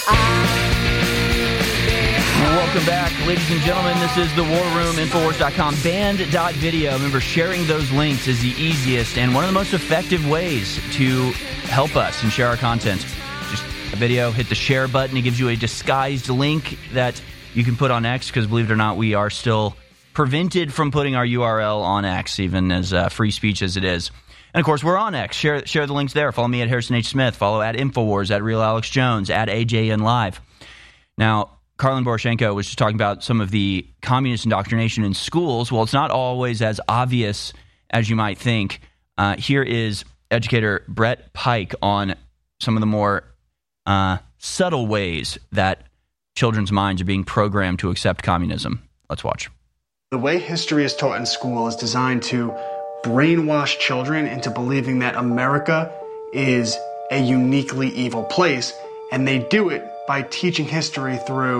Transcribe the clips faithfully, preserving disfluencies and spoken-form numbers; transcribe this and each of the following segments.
Welcome back, ladies and gentlemen. This is the War Room, Infowars dot com, band dot video. Remember, sharing those links is the easiest and one of the most effective ways to help us and share our content. Just a video, hit the share button. It gives you a disguised link that you can put on X, because believe it or not, we are still prevented from putting our U R L on X, even as uh, free speech as it is. And, of course, we're on X. Share share the links there. Follow me at Harrison H. Smith. Follow at Infowars, at Real Alex Jones, at A J N Live. Now, Karlin Poroshenko was just talking about some of the communist indoctrination in schools. Well, it's not always as obvious as you might think. Uh, here is educator Brett Pike on some of the more uh, subtle ways that children's minds are being programmed to accept communism. Let's watch. The way history is taught in school is designed to brainwash children into believing that America is a uniquely evil place, and they do it by teaching history through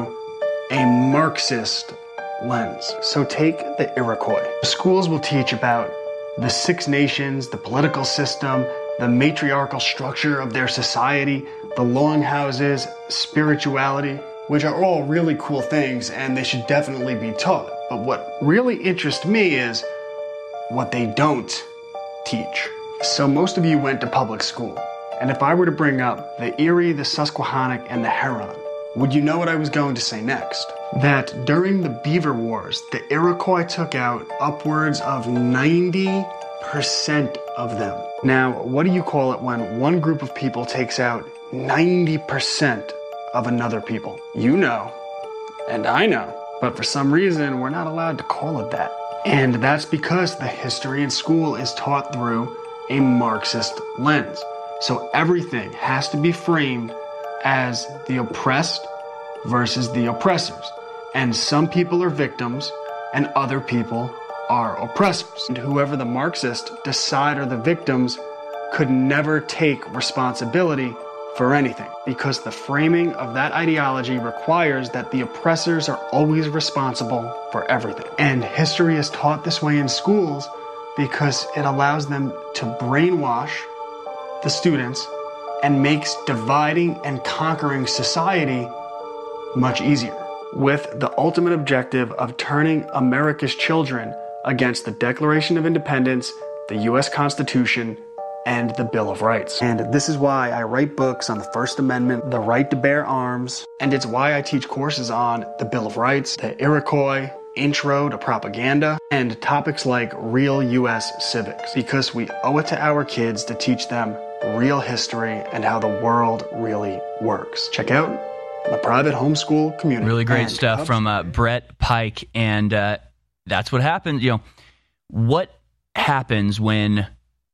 a Marxist lens. So take the Iroquois. Schools will teach about the Six Nations, the political system, the matriarchal structure of their society, the longhouses, spirituality, which are all really cool things, and they should definitely be taught. But what really interests me is what they don't teach. So most of you went to public school. And if I were to bring up the Erie, the Susquehannock, and the Huron, would you know what I was going to say next? That during the Beaver Wars, the Iroquois took out upwards of ninety percent of them. Now, what do you call it when one group of people takes out ninety percent of another people? You know, and I know, but for some reason, we're not allowed to call it that. And that's because the history in school is taught through a Marxist lens. So everything has to be framed as the oppressed versus the oppressors. And some people are victims and other people are oppressors. And whoever the Marxists decide are the victims could never take responsibility for anything, because the framing of that ideology requires that the oppressors are always responsible for everything. And history is taught this way in schools because it allows them to brainwash the students and makes dividing and conquering society much easier, with the ultimate objective of turning America's children against the Declaration of Independence, the U S Constitution, and the Bill of Rights. And this is why I write books on the First Amendment, the right to bear arms, and it's why I teach courses on the Bill of Rights, the Iroquois, Intro to Propaganda, and topics like real U S civics, because we owe it to our kids to teach them real history and how the world really works. Check out the private homeschool community. Really great and stuff Cubs. from uh, Brett Pike, and uh, that's what happens. You know, what happens when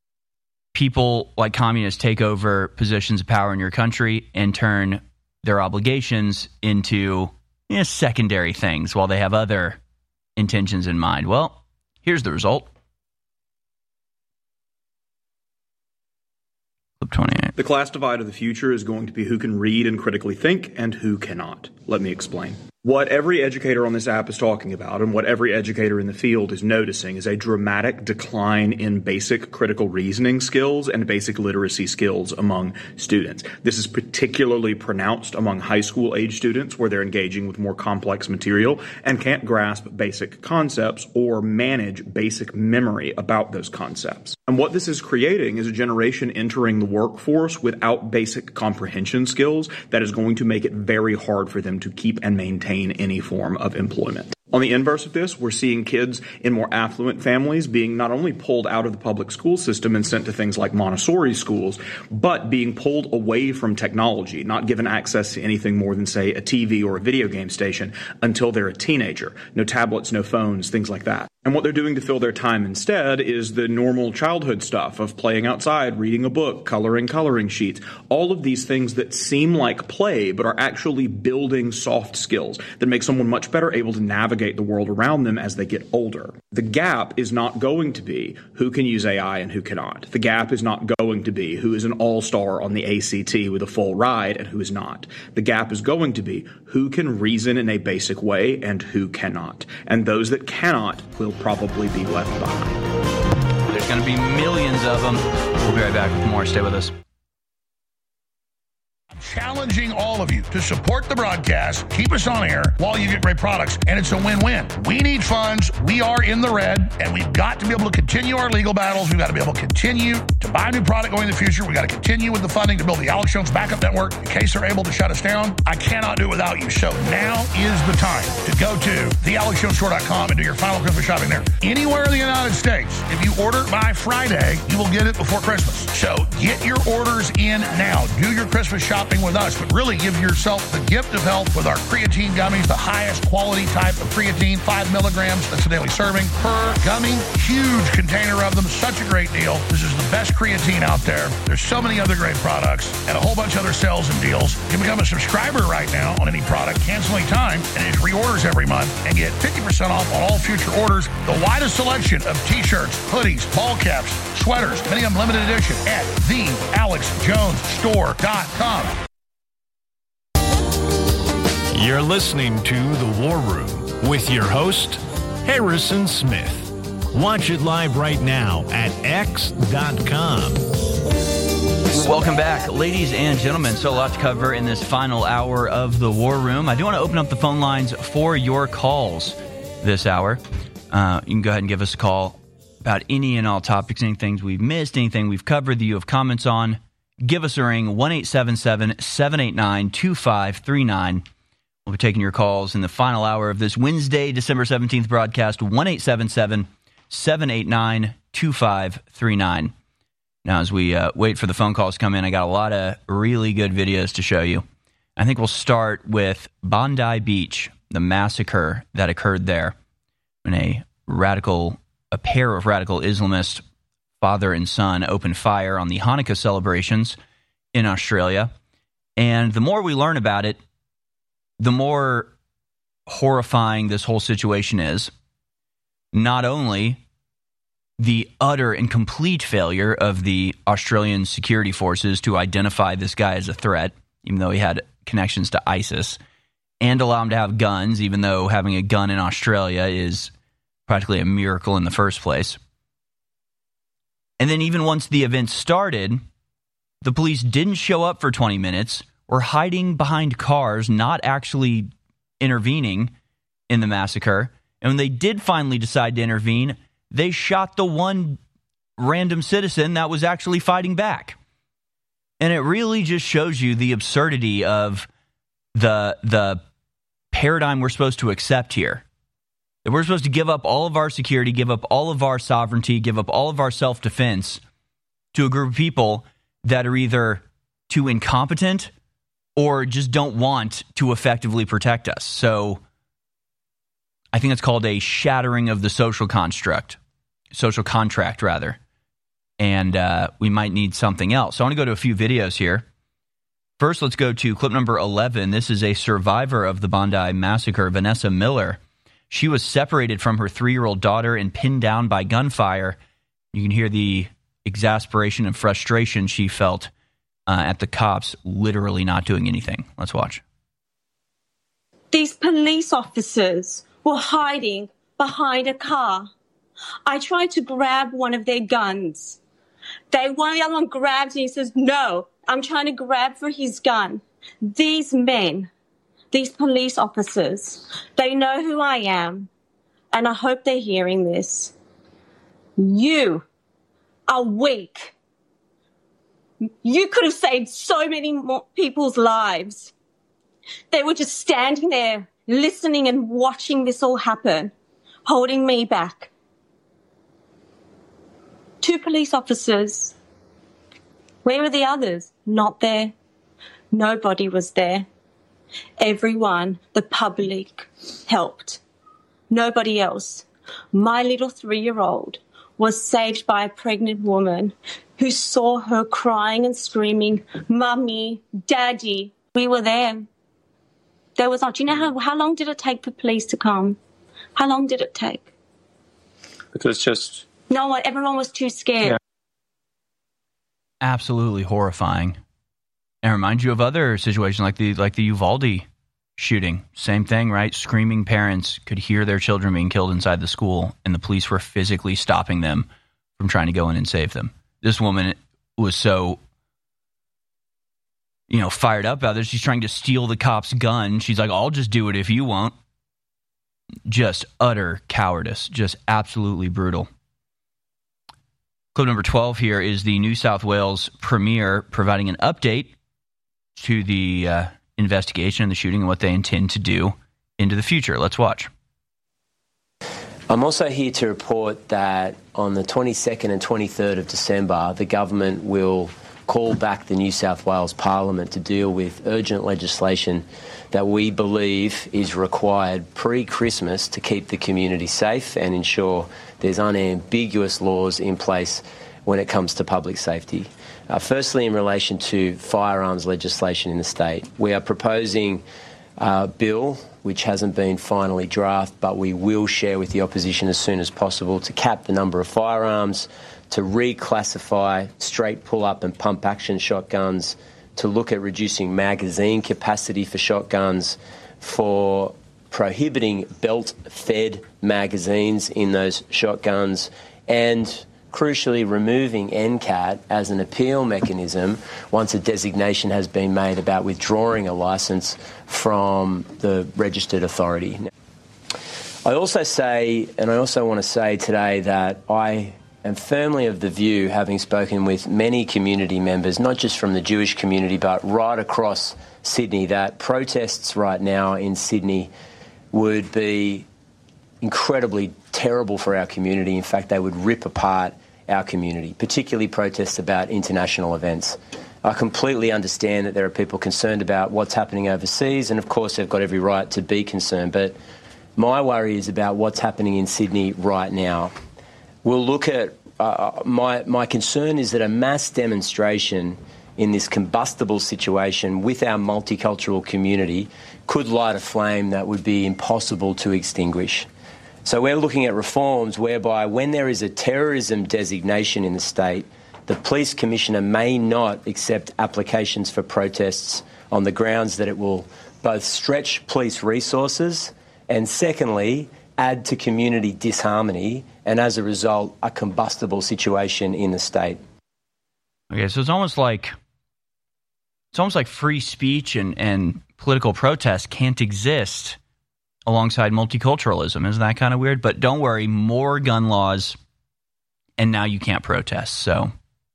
people like communists take over positions of power in your country and turn their obligations into, you know, secondary things while they have other intentions in mind? Well, here's the result. Clip twenty-eight. The class divide of the future is going to be who can read and critically think and who cannot. Let me explain. What every educator on this app is talking about, and what every educator in the field is noticing, is a dramatic decline in basic critical reasoning skills and basic literacy skills among students. This is particularly pronounced among high school age students, where they're engaging with more complex material and can't grasp basic concepts or manage basic memory about those concepts. And what this is creating is a generation entering the workforce without basic comprehension skills that is going to make it very hard for them to keep and maintain any form of employment. On the inverse of this, we're seeing kids in more affluent families being not only pulled out of the public school system and sent to things like Montessori schools, but being pulled away from technology, not given access to anything more than, say, a T V or a video game station until they're a teenager. No tablets, no phones, things like that. And what they're doing to fill their time instead is the normal childhood stuff of playing outside, reading a book, coloring coloring sheets, all of these things that seem like play but are actually building soft skills that make someone much better able to navigate the world around them as they get older. The gap is not going to be who can use A I and who cannot. The gap is not going to be who is an all-star on the A C T with a full ride and who is not. The gap is going to be who can reason in a basic way and who cannot. And those that cannot will probably be left behind. There's going to be millions of them. We'll be right back with more. Stay with us. challenging all of you to support the broadcast, keep us on air while you get great products, and it's a win-win. We need funds. We are in the red, and we've got to be able to continue our legal battles. We've got to be able to continue to buy new product going in the future. We've got to continue with the funding to build the Alex Jones backup network in case they're able to shut us down. I cannot do it without you. So now is the time to go to the alex jones store dot com and do your final Christmas shopping there. Anywhere in the United States, if you order by Friday, you will get it before Christmas. So get your orders in now. Do your Christmas shopping with us, but really give yourself the gift of health with our creatine gummies, the highest quality type of creatine, five milligrams. That's a daily serving per gummy. Huge container of them. Such a great deal. This is the best creatine out there. There's so many other great products and a whole bunch of other sales and deals. You can become a subscriber right now on any product, cancel any time, and it reorders every month and get fifty percent off on all future orders. The widest selection of t-shirts, hoodies, ball caps, sweaters, many of them limited edition at the alex jones store dot com. You're listening to The War Room with your host, Harrison Smith. Watch it live right now at x dot com. Welcome back, ladies and gentlemen. So a lot to cover in this final hour of The War Room. I do want to open up the phone lines for your calls this hour. Uh, you can go ahead and give us a call about any and all topics, any things we've missed, anything we've covered that you have comments on. Give us a ring, one eight seven seven, seven eight nine, two five three nine. We'll be taking your calls in the final hour of this Wednesday, December seventeenth broadcast, one eight seven seven, seven eight nine, two five three nine. Now, as we uh, wait for the phone calls to come in, I got a lot of really good videos to show you. I think we'll start with Bondi Beach, the massacre that occurred there when a radical, a pair of radical Islamists, father and son, opened fire on the Hanukkah celebrations in Australia. And the more we learn about it, the more horrifying this whole situation is. Not only the utter and complete failure of the Australian security forces to identify this guy as a threat, even though he had connections to ISIS, and allow him to have guns, even though having a gun in Australia is practically a miracle in the first place. And then even once the event started, the police didn't show up for twenty minutes, were hiding behind cars, not actually intervening in the massacre. And when they did finally decide to intervene, they shot the one random citizen that was actually fighting back. And it really just shows you the absurdity of the the paradigm we're supposed to accept here. That we're supposed to give up all of our security, give up all of our sovereignty, give up all of our self-defense to a group of people that are either too incompetent or just don't want to effectively protect us. So I think it's called a shattering of the social construct, social contract, rather. And uh, we might need something else. So I want to go to a few videos here. First, let's go to clip number eleven. This is a survivor of the Bondi massacre, Vanessa Miller. She was separated from her three-year-old daughter and pinned down by gunfire. You can hear the exasperation and frustration she felt uh, at the cops literally not doing anything. Let's watch. These police officers were hiding behind a car. I tried to grab one of their guns. They, one of the other one grabs and he says, no, I'm trying to grab for his gun. These men, these police officers, they know who I am, and I hope they're hearing this. You are weak. You could have saved so many more people's lives. They were just standing there, listening and watching this all happen, holding me back. Two police officers. Where were the others? Not there. Nobody was there. Everyone, the public, helped. Nobody else. My little three-year-old was saved by a pregnant woman who saw her crying and screaming, Mummy, Daddy. We were there. There was not. Do you know how, how long did it take for police to come? How long did it take? It was just... No one, everyone was too scared. Yeah. Absolutely horrifying. And reminds you of other situations like the like the Uvalde shooting. Same thing, right? Screaming parents could hear their children being killed inside the school, and the police were physically stopping them from trying to go in and save them. This woman was so you know, fired up about this. She's trying to steal the cop's gun. She's like, I'll just do it if you won't. Just utter cowardice. Just absolutely brutal. Clip number twelve here is the New South Wales Premier providing an update to the uh, investigation and the shooting and what they intend to do into the future. Let's watch. I'm also here to report that on the twenty-second and twenty-third of December, the government will call back the New South Wales Parliament to deal with urgent legislation that we believe is required pre-Christmas to keep the community safe and ensure there's unambiguous laws in place when it comes to public safety. Uh, firstly, in relation to firearms legislation in the state, we are proposing a bill which hasn't been finally drafted, but we will share with the opposition as soon as possible to cap the number of firearms, to reclassify straight pull-up and pump-action shotguns, to look at reducing magazine capacity for shotguns, for prohibiting belt-fed magazines in those shotguns, and crucially removing N C A T as an appeal mechanism once a designation has been made about withdrawing a licence from the registered authority. I also say, and I also want to say today that I am firmly of the view, having spoken with many community members, not just from the Jewish community, but right across Sydney, that protests right now in Sydney would be incredibly terrible for our community. In fact, they would rip apart our community, particularly protests about international events. I completely understand that there are people concerned about what's happening overseas, and of course they've got every right to be concerned, but my worry is about what's happening in Sydney right now. We'll look at, uh, my, my concern is that a mass demonstration in this combustible situation with our multicultural community could light a flame that would be impossible to extinguish. So we're looking at reforms whereby when there is a terrorism designation in the state, the police commissioner may not accept applications for protests on the grounds that it will both stretch police resources and, secondly, add to community disharmony and, as a result, a combustible situation in the state. Okay, so it's almost like it's almost like free speech and, and political protest can't exist alongside multiculturalism. Isn't that kind of weird? But don't worry, more gun laws, and now you can't protest. So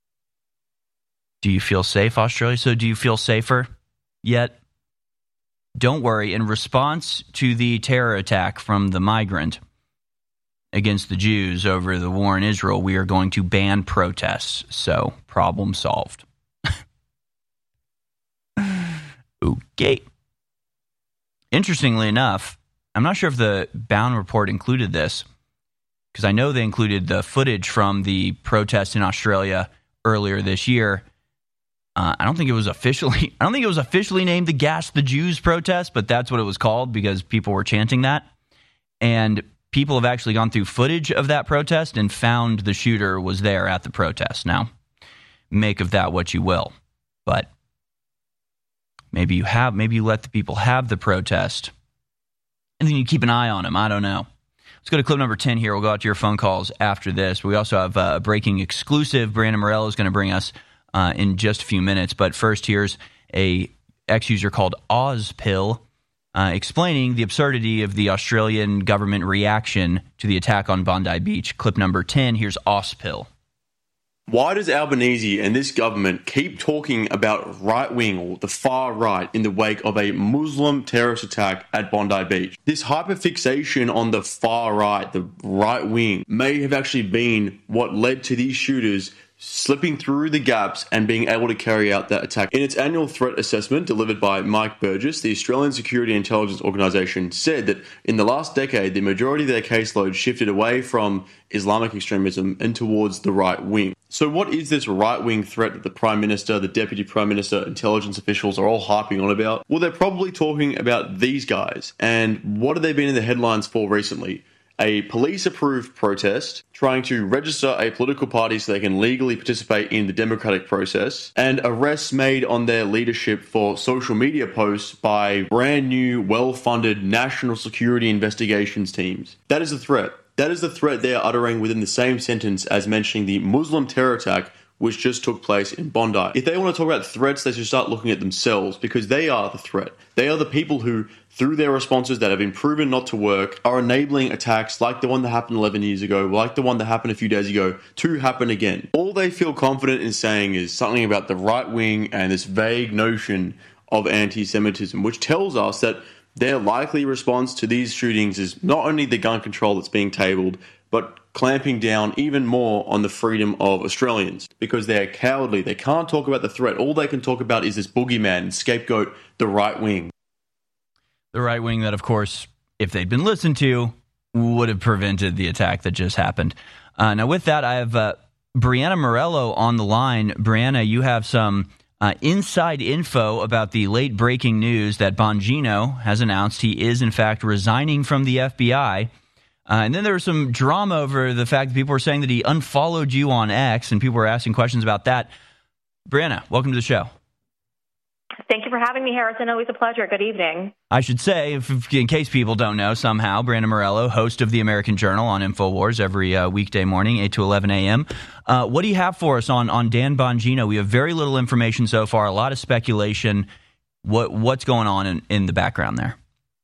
do you feel safe, Australia? So do you feel safer yet? Don't worry. In response to the terror attack from the migrant against the Jews over the war in Israel, we are going to ban protests. So problem solved. Okay. Interestingly enough, I'm not sure if the Bound report included this, because I know they included the footage from the protest in Australia earlier this year. Uh, I don't think it was officially. I don't think it was officially named the Gas the Jews protest, but that's what it was called because people were chanting that. And people have actually gone through footage of that protest and found the shooter was there at the protest. Now, make of that what you will, but maybe you have. Maybe you let the people have the protest, and then you keep an eye on them. I don't know. Let's go to clip number ten here. We'll go out to your phone calls after this. We also have a breaking exclusive. Brandon Morello is going to bring us uh, in just a few minutes. But first, here's a ex-user called Ozpill uh, explaining the absurdity of the Australian government reaction to the attack on Bondi Beach. Clip number ten, here's Ozpill. Why does Albanese and this government keep talking about right-wing or the far right in the wake of a Muslim terrorist attack at Bondi Beach? This hyperfixation on the far right, the right wing, may have actually been what led to these shooters slipping through the gaps and being able to carry out that attack. In its annual threat assessment delivered by Mike Burgess, the Australian Security Intelligence Organisation said that in the last decade, the majority of their caseload shifted away from Islamic extremism and towards the right wing. So what is this right-wing threat that the Prime Minister, the Deputy Prime Minister, intelligence officials are all harping on about? Well, they're probably talking about these guys. And what have they been in the headlines for recently? A police-approved protest trying to register a political party so they can legally participate in the democratic process, and arrests made on their leadership for social media posts by brand new, well-funded national security investigations teams. That is a threat. That is the threat they are uttering within the same sentence as mentioning the Muslim terror attack, which just took place in Bondi. If they want to talk about threats, they should start looking at themselves, because they are the threat. They are the people who, through their responses that have been proven not to work, are enabling attacks like the one that happened eleven years ago, like the one that happened a few days ago, to happen again. All they feel confident in saying is something about the right wing and this vague notion of anti-Semitism, which tells us that their likely response to these shootings is not only the gun control that's being tabled, but clamping down even more on the freedom of Australians, because they're cowardly. They can't talk about the threat. All they can talk about is this boogeyman and scapegoat the right wing. The right wing that, of course, if they'd been listened to, would have prevented the attack that just happened. Uh, now, with that, I have uh, Brianna Morello on the line. Brianna, you have some uh, inside info about the late breaking news that Bongino has announced he is, in fact, resigning from the F B I. Uh, and then there was some drama over the fact that people were saying that he unfollowed you on X, and people were asking questions about that. Brianna, welcome to the show. Thank you for having me, Harrison. Always a pleasure. Good evening. I should say, if, in case people don't know somehow, Brianna Morello, host of the American Journal on InfoWars every uh, weekday morning, eight to eleven a.m. Uh, what do you have for us on, on Dan Bongino? We have very little information so far, a lot of speculation. What What's going on in, in the background there?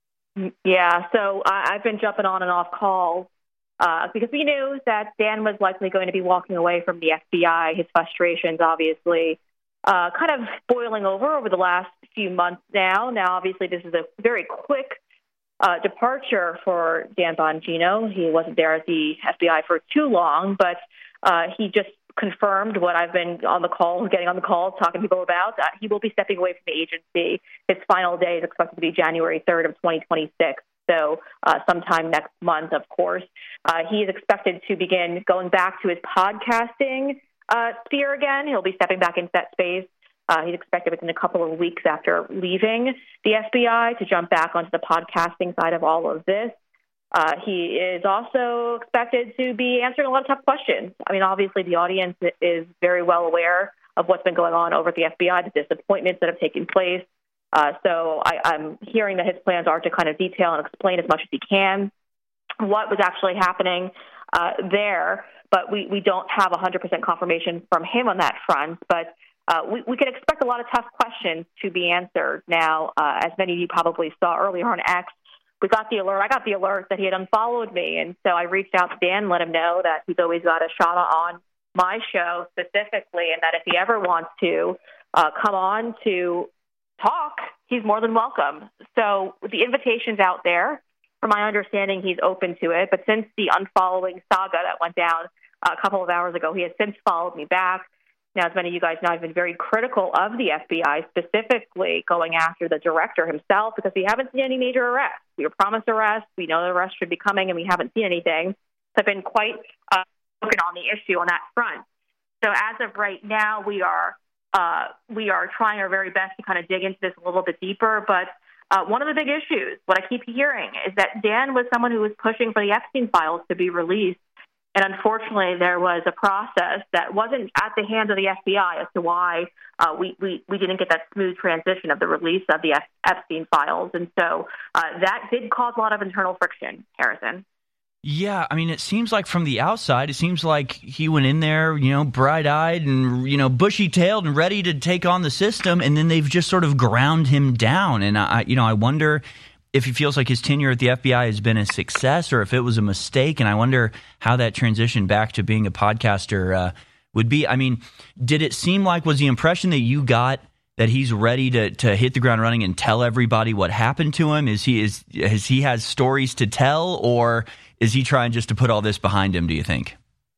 Yeah, so I, I've been jumping on and off calls uh, because we knew that Dan was likely going to be walking away from the F B I. His frustrations, obviously, uh, kind of boiling over over the last few months now. Now, obviously, this is a very quick uh, departure for Dan Bongino. He wasn't there at the F B I for too long, but uh, he just confirmed what I've been on the call, getting on the call, talking to people about. Uh, he will be stepping away from the agency. His final day is expected to be January third of twenty twenty-six, so uh, sometime next month, of course. Uh, he is expected to begin going back to his podcasting uh, sphere again. He'll be stepping back into that space. Uh, he's expected within a couple of weeks after leaving the F B I to jump back onto the podcasting side of all of this. Uh, he is also expected to be answering a lot of tough questions. I mean, obviously, the audience is very well aware of what's been going on over at the F B I, the disappointments that have taken place. Uh, so I, I'm hearing that his plans are to kind of detail and explain as much as he can what was actually happening uh, there. But we, we don't have one hundred percent confirmation from him on that front. But uh, we, we can expect a lot of tough questions to be answered. Now, uh, as many of you probably saw earlier on X, we got the alert. I got the alert that he had unfollowed me. And so I reached out to Dan, let him know that he's always got a shot on my show specifically, and that if he ever wants to uh, come on to talk, he's more than welcome. So the invitation's out there. From my understanding, he's open to it. But since the unfollowing saga that went down a couple of hours ago, he has since followed me back. Now, as many of you guys know, I've been very critical of the F B I, specifically going after the director himself, because we haven't seen any major arrests. We were promised arrests. We know the arrests should be coming, and we haven't seen anything. So I've been quite uh, focused on the issue on that front. So as of right now, we are uh, we are trying our very best to kind of dig into this a little bit deeper. But uh, one of the big issues, what I keep hearing, is that Dan was someone who was pushing for the Epstein files to be released. And unfortunately, there was a process that wasn't at the hands of the F B I as to why uh, we, we, we didn't get that smooth transition of the release of the F- Epstein files. And so uh, that did cause a lot of internal friction, Harrison. Yeah, I mean, it seems like from the outside, it seems like he went in there, you know, bright-eyed and, you know, bushy-tailed and ready to take on the system, and then they've just sort of ground him down. And, I, you know, I wonder if he feels like his tenure at the F B I has been a success or if it was a mistake. And I wonder how that transition back to being a podcaster uh, would be. I mean, did it seem like, was the impression that you got that he's ready to, to hit the ground running and tell everybody what happened to him? Is he is has he has stories to tell, or is he trying just to put all this behind him, do you think?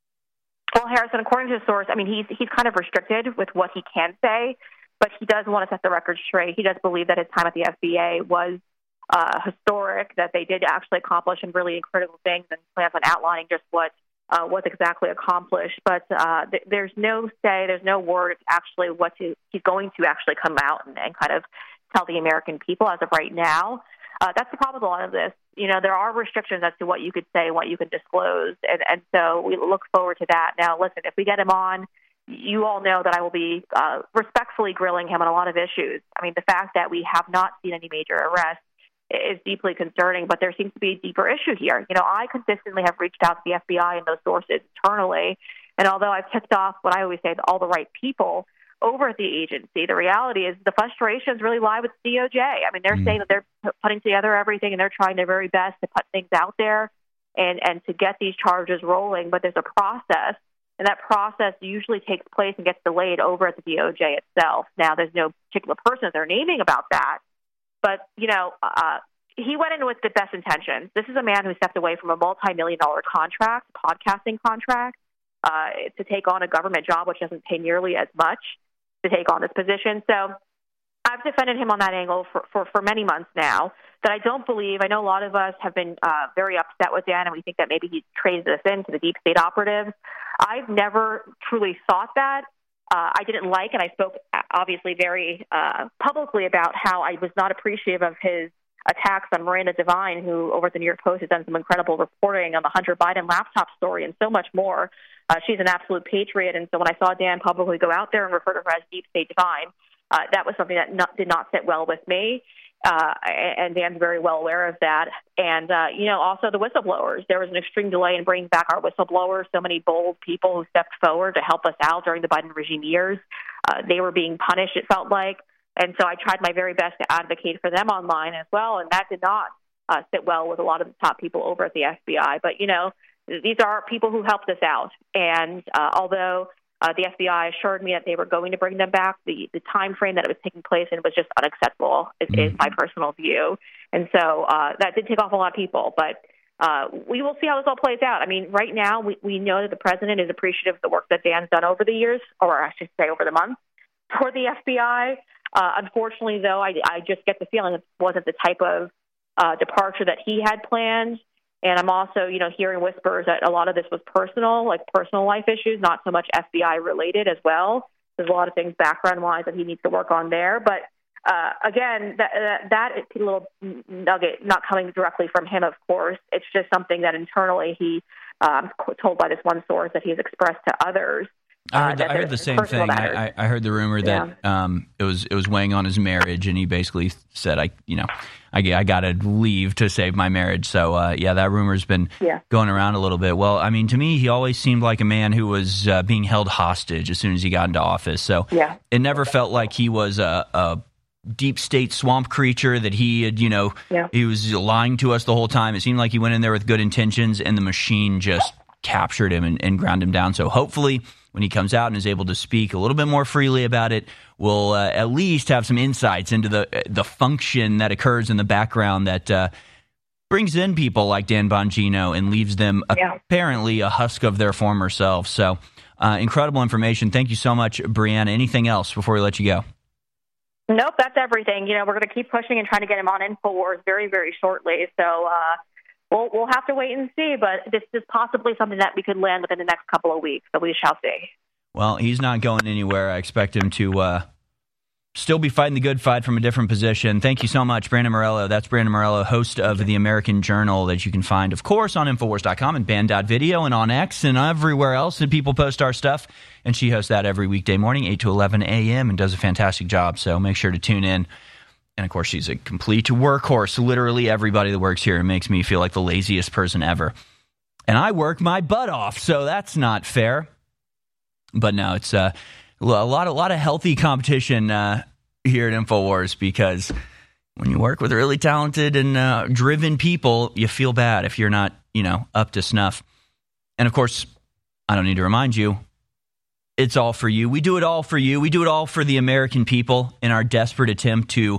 Well, Harrison, according to his source, I mean, he's he's kind of restricted with what he can say, but he does want to set the record straight. He does believe that his time at the F B I was Uh, historic, that they did actually accomplish some really critical things, and plans on outlining just what uh, was exactly accomplished. But uh, th- there's no say, there's no word actually what to, he's going to actually come out and, and kind of tell the American people as of right now. Uh, that's the problem with a lot of this. You know, there are restrictions as to what you could say, what you can disclose, and, and so we look forward to that. Now, listen, if we get him on, you all know that I will be uh, respectfully grilling him on a lot of issues. I mean, the fact that we have not seen any major arrests is deeply concerning, but there seems to be a deeper issue here. You know, I consistently have reached out to the F B I and those sources internally And although I've ticked off what I always say, all the right people over at the agency, the reality is the frustrations really lie with D O J. I mean, they're mm. saying that they're putting together everything and they're trying their very best to put things out there and, and to get these charges rolling. But there's a process, and that process usually takes place and gets delayed over at the D O J itself. Now, there's no particular person that they're naming about that. But, you know, uh, he went in with the best intentions. This is a man who stepped away from a multi-million dollar contract, podcasting contract, uh, to take on a government job, which doesn't pay nearly as much, to take on this position. So I've defended him on that angle for, for, for many months now, that I don't believe. I know a lot of us have been uh, very upset with Dan, and we think that maybe he traded us into the deep state operatives. I've never truly thought that. Uh, I didn't like, and I spoke obviously very uh, publicly about how I was not appreciative of his attacks on Miranda Devine, who over at the New York Post has done some incredible reporting on the Hunter Biden laptop story and so much more. Uh, she's an absolute patriot, and so when I saw Dan publicly go out there and refer to her as Deep State Devine, uh, that was something that not, did not sit well with me, uh, and Dan's very well aware of that. And, uh, you know, also the whistleblowers. There was an extreme delay in bringing back our whistleblowers. So many bold people who stepped forward to help us out during the Biden regime years. Uh, they were being punished, it felt like. And so I tried my very best to advocate for them online as well, and that did not uh, sit well with a lot of the top people over at the F B I. But, you know, these are people who helped us out. And uh, although uh, the F B I assured me that they were going to bring them back, the, the time frame that it was taking place in was just unacceptable, is, mm-hmm. is my personal view. And so uh, that did take off a lot of people. But uh, we will see how this all plays out. I mean, right now we, we know that the president is appreciative of the work that Dan's done over the years, or I should say over the months, for the F B I. Uh, unfortunately, though, I, I just get the feeling it wasn't the type of uh, departure that he had planned. And I'm also, you know, hearing whispers that a lot of this was personal, like personal life issues, not so much F B I related as well. There's a lot of things background-wise that he needs to work on there. But uh, again, that, that, that is a little nugget not coming directly from him, of course. It's just something that internally he, um, told by this one source that he's expressed to others. I heard, the, uh, I heard the same thing. I, I heard the rumor that yeah. um, it was it was weighing on his marriage, and he basically said, "I, you know, I, I got to leave to save my marriage." So, uh, yeah, that rumor's been yeah. going around a little bit. Well, I mean, to me, he always seemed like a man who was uh, being held hostage as soon as he got into office. So, yeah. it never felt like he was a, a deep state swamp creature that he had, you know, yeah. he was lying to us the whole time. It seemed like he went in there with good intentions, and the machine just captured him and, and ground him down. So, hopefully, when he comes out and is able to speak a little bit more freely about it, we'll uh, at least have some insights into the the function that occurs in the background that uh, brings in people like Dan Bongino and leaves them yeah. apparently a husk of their former selves. So uh, incredible information. Thank you so much, Brianna. Anything else before we let you go? Nope, that's everything. You know, we're going to keep pushing and trying to get him on InfoWars very, very shortly. So, uh, We'll, we'll have to wait and see, but this is possibly something that we could land within the next couple of weeks, so we shall see. Well, he's not going anywhere. I expect him to uh, still be fighting the good fight from a different position. Thank you so much, Brandon Morello. That's Brandon Morello, host of the American Journal, that you can find, of course, on Infowars dot com and Band dot video and on X and everywhere else that people post our stuff. And she hosts that every weekday morning, eight to eleven a.m., and does a fantastic job, so make sure to tune in. And, of course, she's a complete workhorse. Literally everybody that works here makes me feel like the laziest person ever. And I work my butt off, so that's not fair. But, no, it's uh, a lot, a lot of healthy competition uh, here at InfoWars, because when you work with really talented and uh, driven people, you feel bad if you're not, you know, up to snuff. And, of course, I don't need to remind you, it's all for you. We do it all for you. We do it all for the American people in our desperate attempt to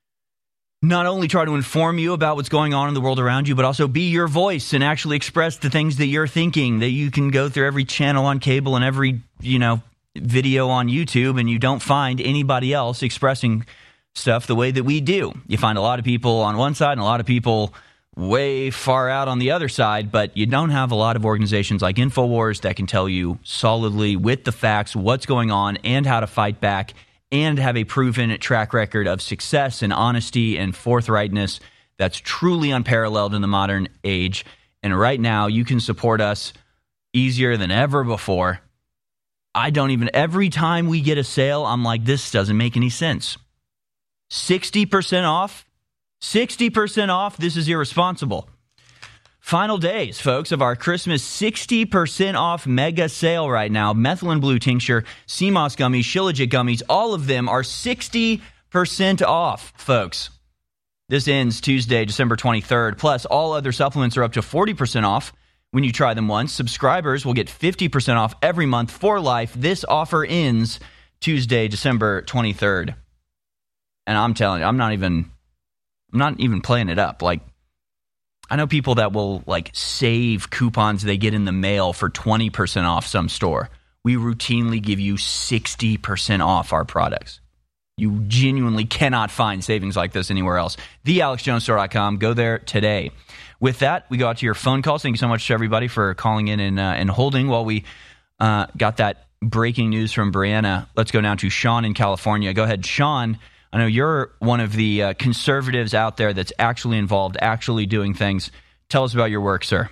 not only try to inform you about what's going on in the world around you, but also be your voice and actually express the things that you're thinking, that you can go through every channel on cable and every, you know, video on YouTube, and you don't find anybody else expressing stuff the way that we do. You find a lot of people on one side and a lot of people way far out on the other side, but you don't have a lot of organizations like InfoWars that can tell you solidly with the facts what's going on and how to fight back, and have a proven track record of success and honesty and forthrightness that's truly unparalleled in the modern age. And right now, you can support us easier than ever before. I don't even, every time we get a sale, I'm like, this doesn't make any sense. sixty percent off? sixty percent off? This is irresponsible. Final days, folks, of our Christmas sixty percent off mega sale right now. Methylene Blue Tincture, Sea Moss Gummies, Shilajit Gummies, all of them are sixty percent off, folks. This ends Tuesday, December twenty-third. Plus, all other supplements are up to forty percent off when you try them once. Subscribers will get fifty percent off every month for life. This offer ends Tuesday, December twenty-third. And I'm telling you, I'm not even, I'm not even playing it up. Like, I know people that will like save coupons they get in the mail for twenty percent off some store. We routinely give you sixty percent off our products. You genuinely cannot find savings like this anywhere else. the alex jones store dot com. Go there today. With that, we go out to your phone calls. Thank you so much to everybody for calling in and, uh, and holding while we uh, got that breaking news from Brianna. Let's go now to Sean in California. Go ahead, Sean. I know you're one of the uh, conservatives out there that's actually involved, actually doing things. Tell us about your work, sir.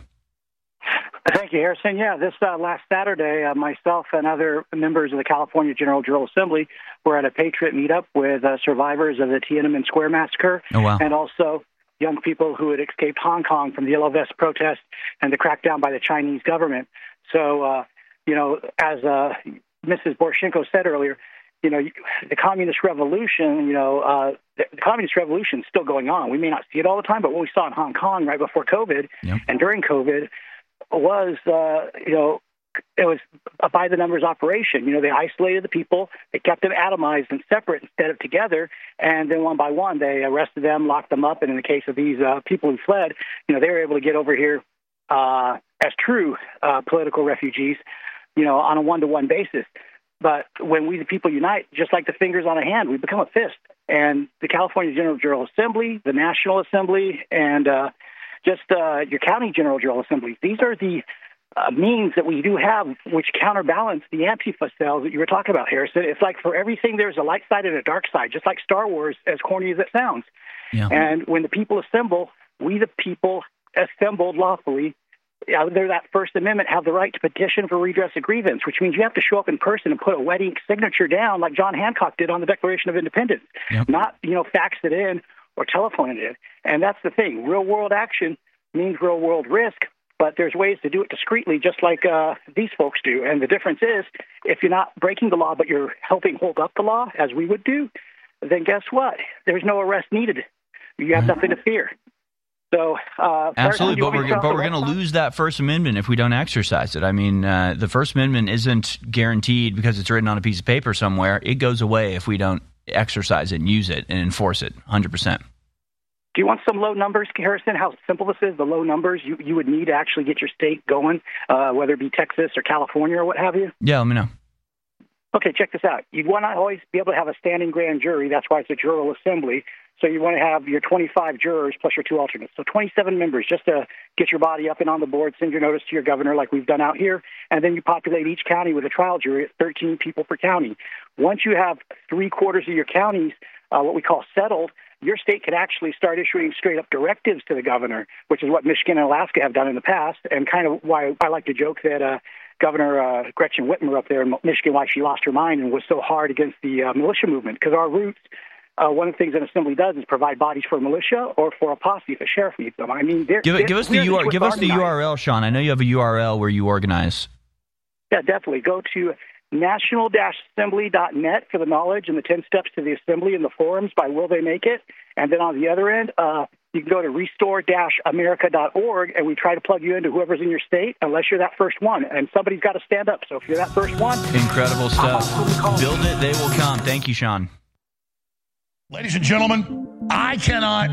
Thank you, Harrison. Yeah, this uh, last Saturday, uh, myself and other members of the California General General Assembly were at a Patriot meetup with uh, survivors of the Tiananmen Square massacre, oh, wow. and also young people who had escaped Hong Kong from the Yellow Vest protests and the crackdown by the Chinese government. So, uh, you know, as uh, Missus Borysenko said earlier, you know, the communist revolution, you know, uh, the, the communist revolution is still going on. We may not see it all the time, but what we saw in Hong Kong right before COVID yep. and during COVID was, uh, you know, it was a by-the-numbers operation. You know, they isolated the people. They kept them atomized and separate instead of together. And then one by one, they arrested them, locked them up. And in the case of these uh, people who fled, you know, they were able to get over here uh, as true uh, political refugees, you know, on a one-to-one basis. But when we, the people, unite, just like the fingers on a hand, we become a fist. And the California General General Assembly, the National Assembly, and uh, just uh, your county General General Assemblies, these are the uh, means that we do have which counterbalance the Antifa cells that you were talking about, Harrison. It's like for everything, there's a light side and a dark side, just like Star Wars, as corny as it sounds. Yeah. And when the people assemble, we, the people, assembled lawfully, under that First Amendment, have the right to petition for redress of grievance, which means you have to show up in person and put a wet ink signature down like John Hancock did on the Declaration of Independence, yep. not, you know, fax it in or telephone it in. And that's the thing. Real-world action means real-world risk, but there's ways to do it discreetly, just like uh, these folks do. And the difference is, if you're not breaking the law, but you're helping hold up the law, as we would do, then guess what? There's no arrest needed. You have nothing to fear. So, uh, absolutely, but we're, but we're going to lose that First Amendment if we don't exercise it. I mean, uh, the First Amendment isn't guaranteed because it's written on a piece of paper somewhere. It goes away if we don't exercise it and use it and enforce it one hundred percent. Do you want some low numbers, Harrison, how simple this is, the low numbers you, you would need to actually get your state going, uh, whether it be Texas or California or what have you? Yeah, let me know. Okay, check this out. You'd want to always be able to have a standing grand jury. That's why it's a jural assembly. So you want to have your twenty-five jurors plus your two alternates. So twenty-seven members just to get your body up and on the board, send your notice to your governor like we've done out here, and then you populate each county with a trial jury at thirteen people per county. Once you have three-quarters of your counties, uh, what we call settled, your state could actually start issuing straight-up directives to the governor, which is what Michigan and Alaska have done in the past, and kind of why I like to joke that uh, Governor uh, Gretchen Whitmer up there in Michigan, why she lost her mind and was so hard against the uh, militia movement, because our roots, Uh, one of the things an assembly does is provide bodies for a militia or for a posse if a sheriff needs them. I mean, they're, give, they're, give us the U R L. Give us the U R L, Sean. I know you have a U R L where you organize. Yeah, definitely. Go to national dash assembly dot net for the knowledge and the ten steps to the assembly and the forums by Will They Make It. And then on the other end, uh, you can go to restore dash america dot org, and we try to plug you into whoever's in your state, unless you're that first one. And somebody's got to stand up. So if you're that first one, incredible stuff. Build it, they will come. Thank you, Sean. Ladies and gentlemen, I cannot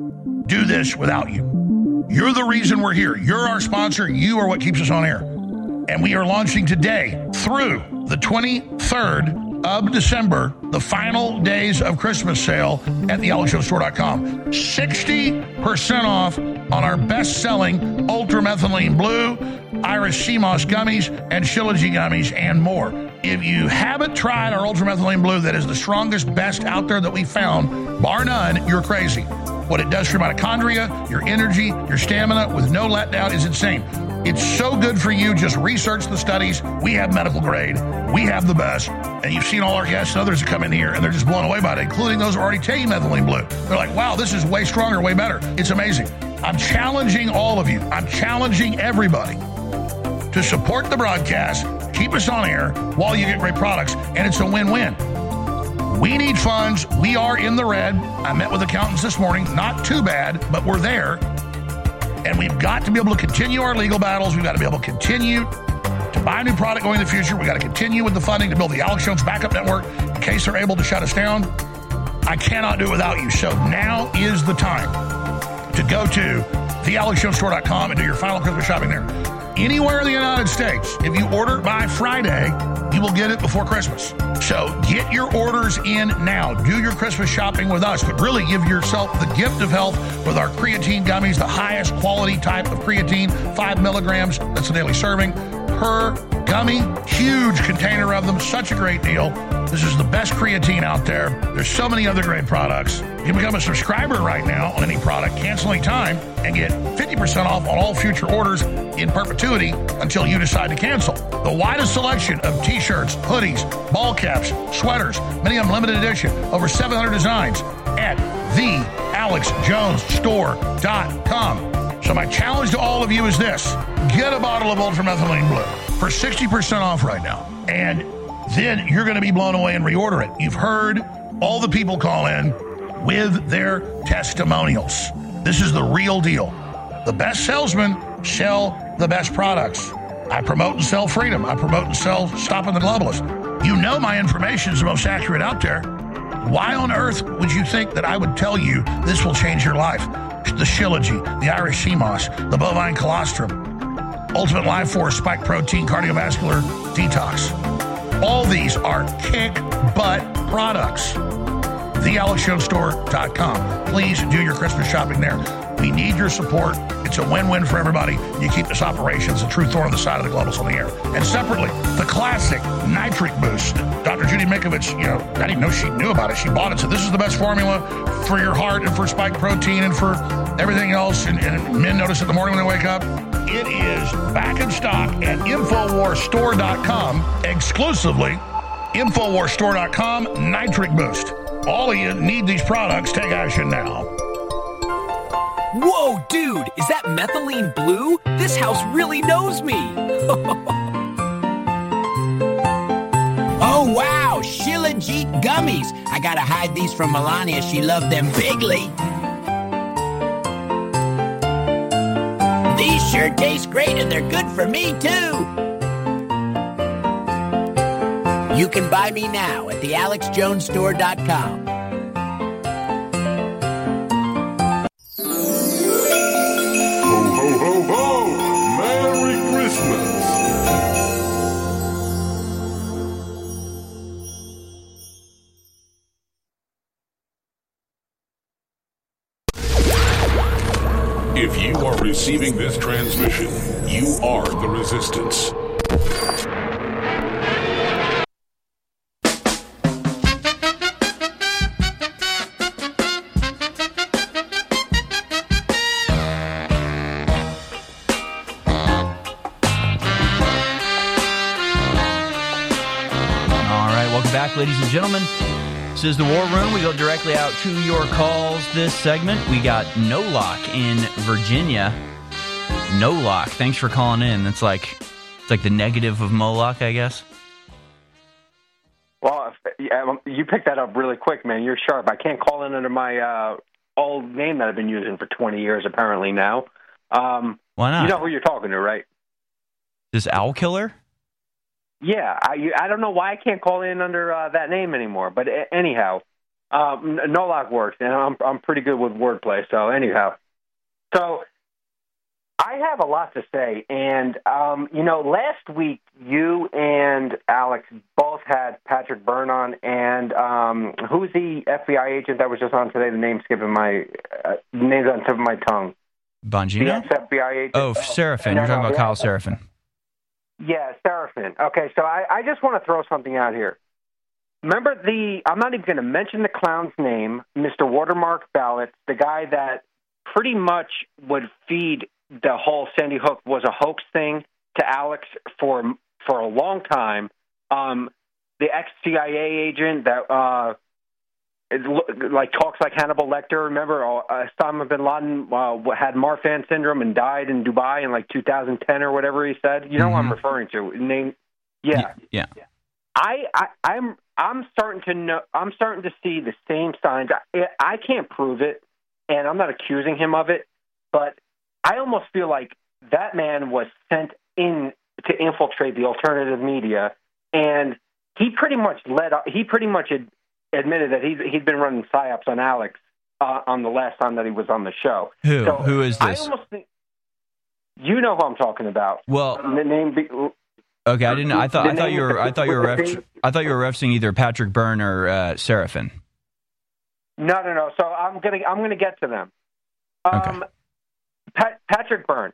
do this without you. You're the reason we're here. You're our sponsor. You are what keeps us on air. And we are launching today through the twenty-third of December, the final days of Christmas sale at the alex jones store dot com. sixty percent off on our best-selling Ultra Methylene Blue, Irish Sea Moss Gummies, and Shilajit Gummies, and more. If you haven't tried our Ultra Methylene Blue, that is the strongest, best out there that we found, bar none, you're crazy. What it does for your mitochondria, your energy, your stamina, with no letdown is insane. It's so good for you. Just research the studies. We have medical grade. We have the best. And you've seen all our guests and others that come in here, and they're just blown away by it, including those who already take methylene blue. They're like, wow, this is way stronger, way better. It's amazing. I'm challenging all of you. I'm challenging everybody to support the broadcast, keep us on air while you get great products, and it's a win-win. We need funds. We are in the red. I met with accountants this morning. Not too bad, but we're there. And we've got to be able to continue our legal battles. We've got to be able to continue to buy a new product going in the future. We've got to continue with the funding to build the Alex Jones backup network in case they're able to shut us down. I cannot do it without you. So now is the time to go to the alex jones store dot com and do your final Christmas shopping there. Anywhere in the United States, if you order by Friday, you will get it before Christmas. So get your orders in now. Do your Christmas shopping with us, but really give yourself the gift of health with our creatine gummies, the highest quality type of creatine, five milligrams. That's a daily serving per gummy. Huge container of them. Such a great deal. This is the best creatine out there. There's so many other great products. You can become a subscriber right now on any product, cancel any time, and get fifty percent off on all future orders in perpetuity until you decide to cancel. The widest selection of t-shirts, hoodies, ball caps, sweaters, many of them limited edition, over seven hundred designs at the alex jones store dot com. So my challenge to all of you is this. Get a bottle of ultramethylene blue for sixty percent off right now. And then you're going to be blown away and reorder it. You've heard all the people call in with their testimonials. This is the real deal. The best salesmen sell the best products. I promote and sell freedom. I promote and sell stopping the globalists. You know my information is the most accurate out there. Why on earth would you think that I would tell you this will change your life? The Shilajit, the Irish sea moss, the bovine colostrum, Ultimate Life Force, Spike Protein, Cardiovascular Detox. All these are kick-butt products. the alex jones store dot com. Please do your Christmas shopping there. We need your support. It's a win-win for everybody. You keep this operation as a true thorn on the side of the globals on the air. And separately, the classic Nitric Boost. Doctor Judy Mikovits, you know, I didn't know she knew about it. She bought it. So this is the best formula for your heart and for Spike Protein and for everything else. And, and men notice in the morning when they wake up. It is back in stock at infowars store dot com exclusively. infowars store dot com, Nitric Boost. All of you need these products. Take action now. Whoa, dude, is that methylene blue? This house really knows me. Oh, wow, Shilajit gummies. I gotta hide these from Melania. She loved them bigly. These sure taste great, and they're good for me, too. You can buy me now at the alex jones store dot com. Ho, ho, ho! Merry Christmas! If you are receiving this transmission, you are the Resistance. Ladies and gentlemen, this is the War Room. We go directly out to your calls this segment. We got No Lock in Virginia. No Lock. Thanks for calling in. That's like it's like the negative of Moloch, I guess. Well, yeah, you picked that up really quick, man. You're sharp. I can't call in under my uh, old name that I've been using for twenty years, apparently now. Um, Why not? You know who you're talking to, right? This Owl Killer? Yeah, I, I don't know why I can't call in under uh, that name anymore. But anyhow, um, No Lock works, and I'm I'm pretty good with wordplay. So anyhow, so I have a lot to say, and um, you know, last week you and Alex both had Patrick Byrne on, and um, who's the F B I agent that was just on today? The name's skipping my uh, name's on the tip of my tongue. Bongino? The ex-F B I agent. Oh, Seraphin. You're talking about Kyle Seraphin. Yeah, Seraphin. Okay, so I, I just want to throw something out here. Remember the, I'm not even going to mention the clown's name, Mister Watermark Ballot, the guy that pretty much would feed the whole Sandy Hook was a hoax thing to Alex for for a long time. Um, the ex-C I A agent that uh, it, like talks like Hannibal Lecter. Remember, uh, Osama bin Laden uh, had Marfan syndrome and died in Dubai in like two thousand ten or whatever he said. You know mm-hmm. what I'm referring to? Name, yeah, yeah. I, I, I'm, I'm starting to know. I'm starting to see the same signs. I, I can't prove it, and I'm not accusing him of it, but I almost feel like that man was sent in to infiltrate the alternative media, and he pretty much led. He pretty much had admitted that he's he'd been running psyops on Alex uh, on the last time that he was on the show. Who? So who is this? I almost think you know who I'm talking about. Well, the name. Okay, I didn't. I thought. I thought you were. I thought you were. Ref, I thought you were referencing either Patrick Byrne or uh, Seraphin. No, no, no. So I'm gonna. I'm gonna get to them. Um, okay. Pat, Patrick Byrne.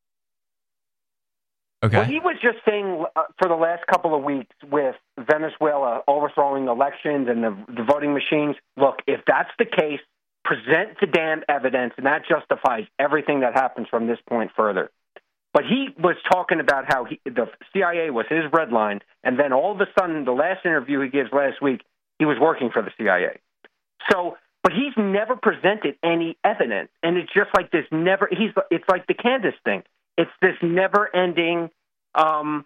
Okay. What he was just saying uh, for the last couple of weeks with Venezuela overthrowing elections and the, the voting machines. Look, if that's the case, present the damn evidence, and that justifies everything that happens from this point further. But he was talking about how he, the C I A was his red line, and then all of a sudden, the last interview he gives last week, he was working for the C I A. So, but he's never presented any evidence, and it's just like this never. He's it's like the Candace thing. It's this never-ending. Um,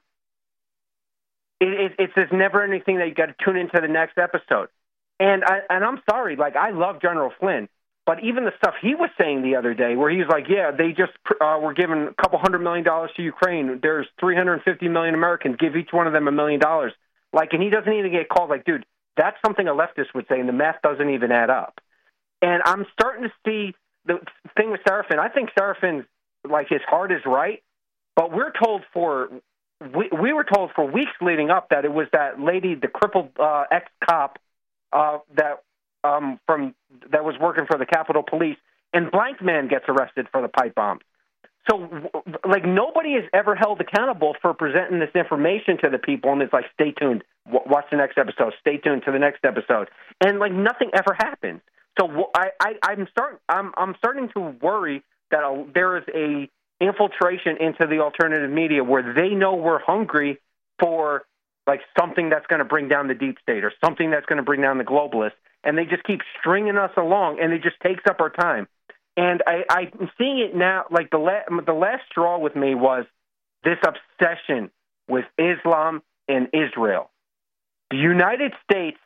it, it, it's this never-ending thing that you got to tune into the next episode. And I and I'm sorry, like I love General Flynn. But even the stuff he was saying the other day, where he was like, yeah, they just uh, were giving a couple hundred million dollars to Ukraine. There's three hundred fifty million Americans. Give each one of them a million dollars. Like, and he doesn't even get called. Like, dude, that's something a leftist would say, and the math doesn't even add up. And I'm starting to see the thing with Seraphin. I think Seraphin's, like, his heart is right. But we're told for, we, we were told for weeks leading up that it was that lady, the crippled uh, ex-cop uh, that, Um, from that was working for the Capitol Police, and blank man gets arrested for the pipe bombs. So, like, nobody is ever held accountable for presenting this information to the people, and it's like, stay tuned, watch the next episode, stay tuned to the next episode, and like nothing ever happens. So, I, I I'm starting I'm I'm starting to worry that a, there is a infiltration into the alternative media where they know we're hungry for like something that's going to bring down the deep state or something that's going to bring down the globalists. And they just keep stringing us along, and it just takes up our time. And I, I'm seeing it now. Like the la- the last straw with me was this obsession with Islam and Israel. The United States,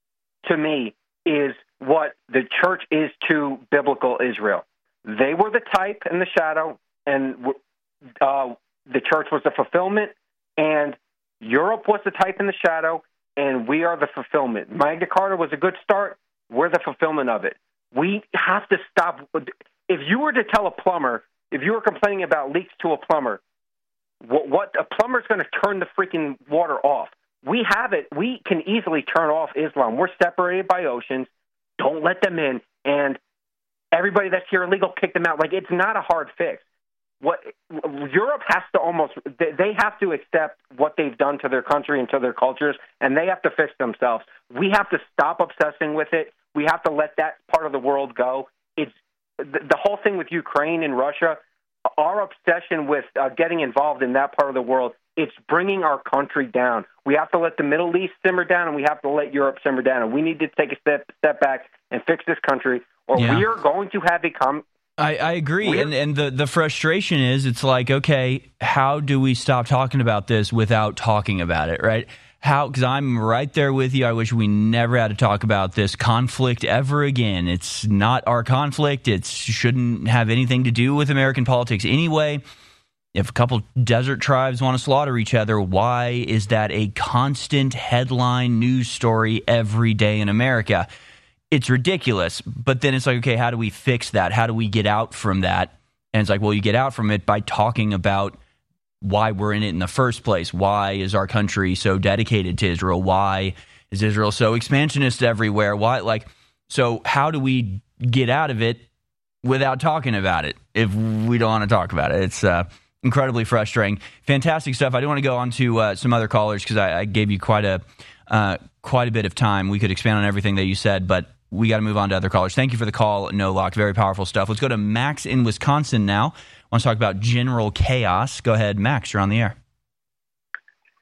to me, is what the church is to biblical Israel. They were the type and the shadow, and uh, the church was the fulfillment, and Europe was the type and the shadow, and we are the fulfillment. Magna Carta was a good start. We're the fulfillment of it. We have to stop. If you were to tell a plumber, if you were complaining about leaks to a plumber, what, what a plumber's going to turn the freaking water off. We have it. We can easily turn off Islam. We're separated by oceans. Don't let them in. And everybody that's here illegal, kick them out. Like, it's not a hard fix. What Europe has to almost, they have to accept what they've done to their country and to their cultures, and they have to fix themselves. We have to stop obsessing with it. We have to let that part of the world go. It's the whole thing with Ukraine and Russia, our obsession with uh, getting involved in that part of the world, it's bringing our country down. We have to let the Middle East simmer down, and we have to let Europe simmer down, and we need to take a step step back and fix this country, or yeah. we are going to have a com- I, I agree, and and the, the frustration is it's like, okay, how do we stop talking about this without talking about it, right? How? Because I'm right there with you. I wish we never had to talk about this conflict ever again. It's not our conflict. It shouldn't have anything to do with American politics anyway. If a couple desert tribes want to slaughter each other, why is that a constant headline news story every day in America? It's ridiculous, but then it's like, okay, how do we fix that? How do we get out from that? And it's like, well, you get out from it by talking about why we're in it in the first place. Why is our country so dedicated to Israel? Why is Israel so expansionist everywhere? Why, like, so how do we get out of it without talking about it if we don't want to talk about it? It's uh, incredibly frustrating. Fantastic stuff. I do want to go on to uh, some other callers because I, I gave you quite a uh, quite a bit of time. We could expand on everything that you said, but we got to move on to other callers. Thank you for the call, No Lock. Very powerful stuff. Let's go to Max in Wisconsin now. I want to talk about general chaos. Go ahead, Max. You're on the air.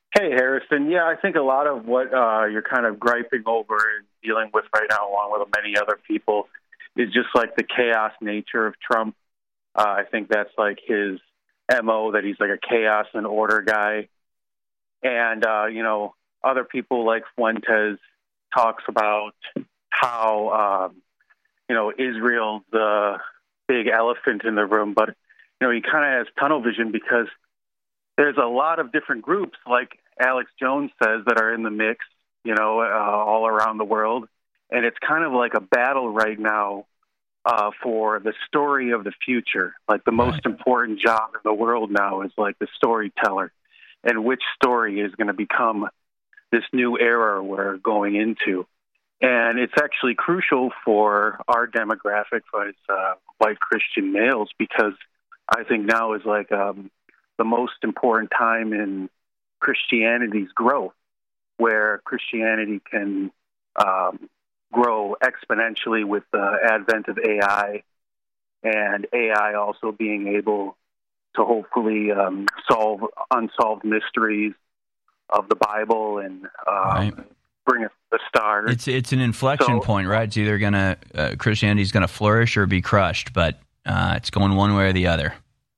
Hey, Harrison. Yeah, I think a lot of what uh, you're kind of griping over and dealing with right now, along with many other people, is just like the chaos nature of Trump. Uh, I think that's like his M O, that he's like a chaos and order guy. And, uh, you know, other people like Fuentes talks about how, um, you know, Israel's the big elephant in the room. But, you know, he kind of has tunnel vision because there's a lot of different groups, like Alex Jones says, that are in the mix, you know, uh, all around the world. And it's kind of like a battle right now uh, for the story of the future. Like the most right. important job in the world now is like the storyteller. And which story is going to become this new era we're going into. And it's actually crucial for our demographic, for uh, white Christian males, because I think now is like um, the most important time in Christianity's growth, where Christianity can um, grow exponentially with the advent of A I, and A I also being able to hopefully um, solve unsolved mysteries of the Bible and um, right. bring us the stars. It's it's an inflection so, point, right? It's either gonna uh, Christianity's going to flourish or be crushed, but uh, it's going one way or the other.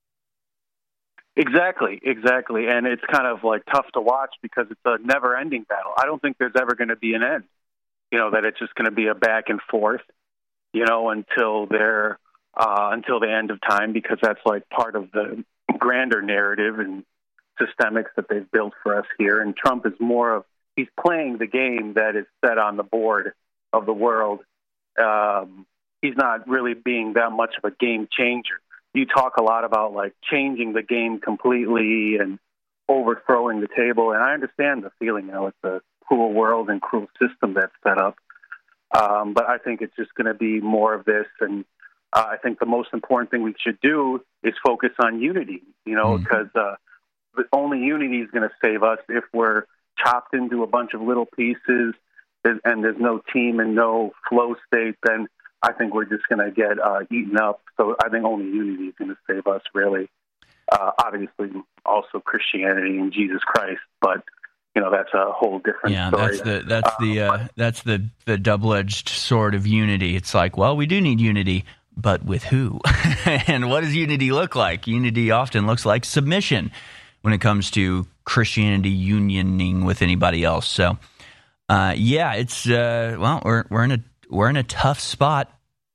Exactly, exactly, and it's kind of like tough to watch because it's a never-ending battle. I don't think there's ever going to be an end. You know, that it's just going to be a back and forth. You know, until they're uh, until the end of time, because that's like part of the grander narrative and systemics that they've built for us here. And Trump is more of, he's playing the game that is set on the board of the world. Um, he's not really being that much of a game changer. You talk a lot about like changing the game completely and overthrowing the table. And I understand the feeling, you know, it's a cruel world and cruel system that's set up. Um, but I think it's just going to be more of this. And uh, I think the most important thing we should do is focus on unity, you know, because mm. uh, only unity is going to save us. If we're chopped into a bunch of little pieces and there's no team and no flow state, then I think we're just going to get uh, eaten up. So I think only unity is going to save us, really. Uh, obviously, also Christianity and Jesus Christ, but you know that's a whole different yeah, story. that's the that's uh, the uh, that's the the double-edged sword of unity. It's like, well, we do need unity, but with who? And what does unity look like? Unity often looks like submission when it comes to Christianity unioning with anybody else. So, uh, yeah, it's uh, well, we're we're in a we're in a tough spot,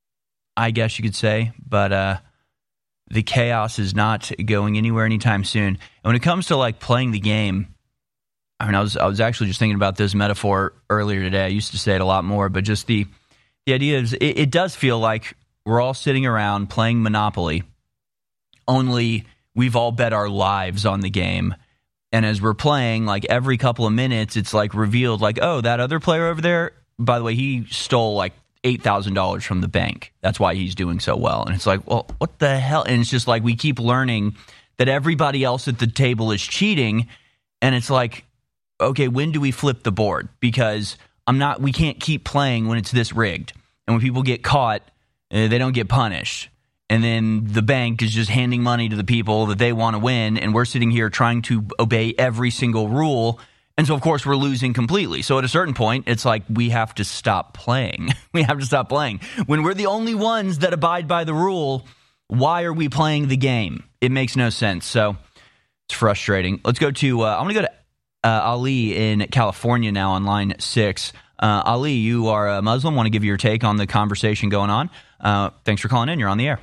I guess you could say, but uh, the chaos is not going anywhere anytime soon. And when it comes to like playing the game, I mean, I was I was actually just thinking about this metaphor earlier today. I used to say it a lot more, but just the the idea is it, it does feel like we're all sitting around playing Monopoly, only we've all bet our lives on the game. And as we're playing, like every couple of minutes, it's like revealed like, oh, that other player over there, by the way, he stole like eight thousand dollars from the bank. That's why he's doing so well. And it's like, well, what the hell? And it's just like we keep learning that everybody else at the table is cheating. And it's like, okay, when do we flip the board? Because I'm not, we can't keep playing when it's this rigged. And when people get caught, uh, they don't get punished. And then the bank is just handing money to the people that they want to win. And we're sitting here trying to obey every single rule. And so, of course, we're losing completely. So at a certain point, it's like we have to stop playing. We have to stop playing. When we're the only ones that abide by the rule, why are we playing the game? It makes no sense. So it's frustrating. Let's go to, uh, I'm going to go to uh, Ali in California now on line six. Uh, Ali, you are a Muslim. Want to give your take on the conversation going on. Uh, thanks for calling in. You're on the air.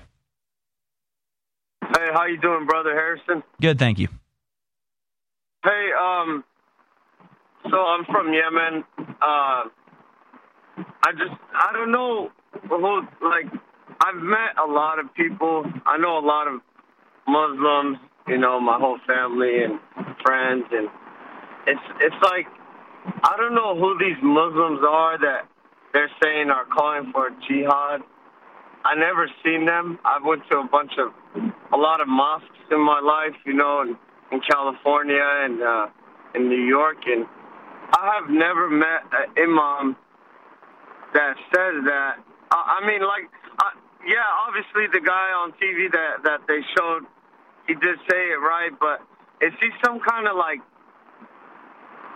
Hey, how you doing, Brother Harrison? Good, thank you. Hey, um... So I'm from Yemen. Uh, I just, I don't know who, like, I've met a lot of people. I know a lot of Muslims, you know, my whole family and friends. And it's, it's like, I don't know who these Muslims are that they're saying are calling for jihad. I never seen them. I went to a bunch of, a lot of mosques in my life, you know, in, in California and uh, in New York. And I have never met an imam that says that. I, I mean, like, I, yeah, obviously the guy on T V that, that they showed, he did say it right, but is he some kind of, like,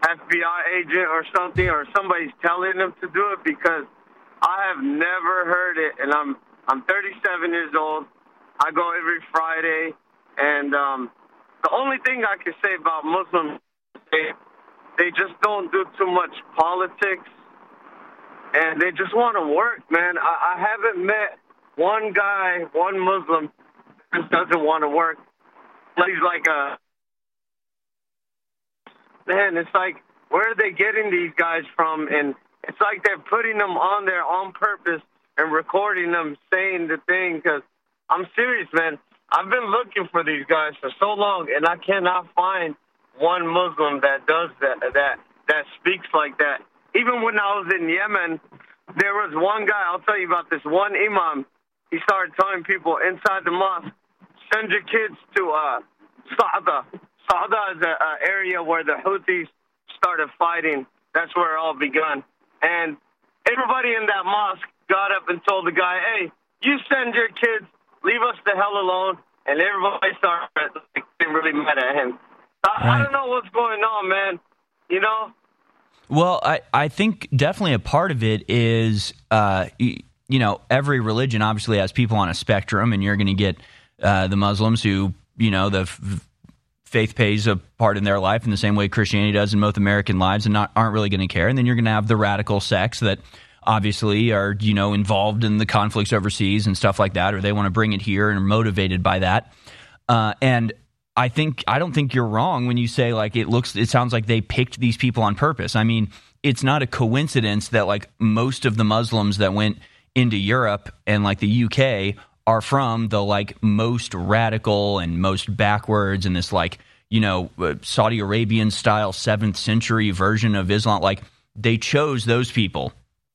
F B I agent or something, or somebody's telling them to do it, because I have never heard it, and I'm I'm thirty-seven years old. I go every Friday, and um, the only thing I can say about Muslims, they, they just don't do too much politics, and they just want to work, man. I, I haven't met one guy, one Muslim, who just doesn't want to work. He's like a... Man, it's like, where are they getting these guys from? And it's like they're putting them on there on purpose and recording them saying the thing, because I'm serious, man. I've been looking for these guys for so long, and I cannot find one Muslim that does that, that, that speaks like that. Even when I was in Yemen, there was one guy, I'll tell you about this one imam. He started telling people inside the mosque, send your kids to uh, Sa'da. Sa'da is an area where the Houthis started fighting. That's where it all begun. And everybody in that mosque got up and told the guy, hey, you send your kids, leave us the hell alone. And everybody started like, getting really mad at him. I, right. I don't know what's going on, man. You know? Well, I, I think definitely a part of it is, uh, you, you know, every religion obviously has people on a spectrum, and you're going to get uh, the Muslims who, you know, the f- faith plays a part in their life in the same way Christianity does in most American lives, and not aren't really going to care. And then you're going to have the radical sects that obviously are, you know, involved in the conflicts overseas and stuff like that, or they want to bring it here and are motivated by that. Uh, and I think I don't think you're wrong when you say, like, it looks it sounds like they picked these people on purpose. I mean, it's not a coincidence that, like, most of the Muslims that went into Europe and, like, the U K are from the, like, most radical and most backwards and this, like, you know, Saudi Arabian style seventh century version of Islam. Like, they chose those people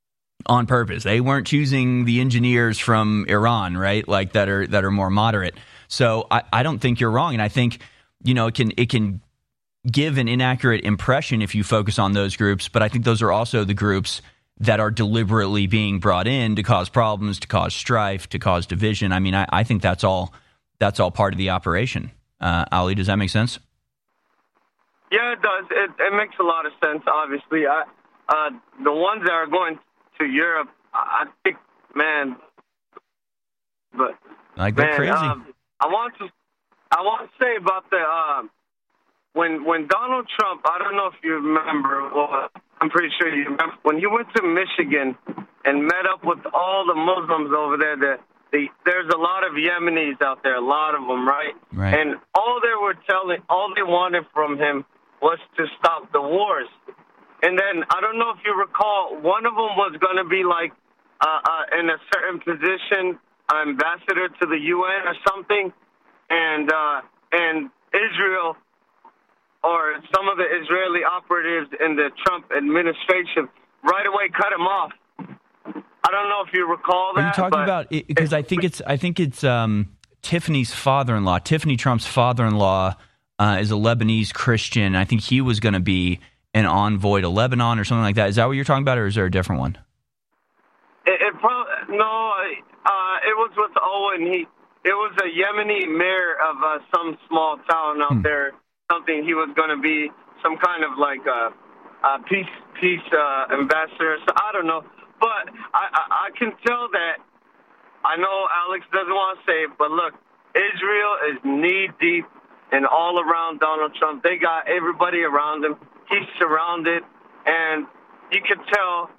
on purpose. They weren't choosing the engineers from Iran, right? Like, that are that are more moderate. So I, I don't think you're wrong, and I think, you know, it can it can give an inaccurate impression if you focus on those groups. But I think those are also the groups that are deliberately being brought in to cause problems, to cause strife, to cause division. I mean, I, I think that's all that's all part of the operation. Uh, Ali, does that make sense? Yeah, it does. It, it makes a lot of sense. Obviously, I, uh, the ones that are going to Europe, I think, man, but like they're man, crazy. Um, I want to, I want to say about the um, when when Donald Trump. I don't know if you remember. Well, I'm pretty sure you remember when he went to Michigan and met up with all the Muslims over there. The, the there's a lot of Yemenis out there, a lot of them, right? Right. And all they were telling, all they wanted from him was to stop the wars. And then I don't know if you recall, one of them was going to be like uh, uh, in a certain position, ambassador to the U N or something, and uh, and Israel or some of the Israeli operatives in the Trump administration right away cut him off. I don't know if you recall that. Are you talking about because I think it's I think it's um, Tiffany's father-in-law. Tiffany Trump's father-in-law uh, is a Lebanese Christian. I think he was going to be an envoy to Lebanon or something like that. Is that what you're talking about, or is there a different one? It, it probably no. Uh, it was with Owen. He it was a Yemeni mayor of uh, some small town out hmm. there. Something he was going to be some kind of like a, a peace peace uh, ambassador. So I don't know, but I, I I can tell that. I know Alex doesn't want to say it, but look, Israel is knee deep and all around Donald Trump. They got everybody around him. He's surrounded, and you can tell,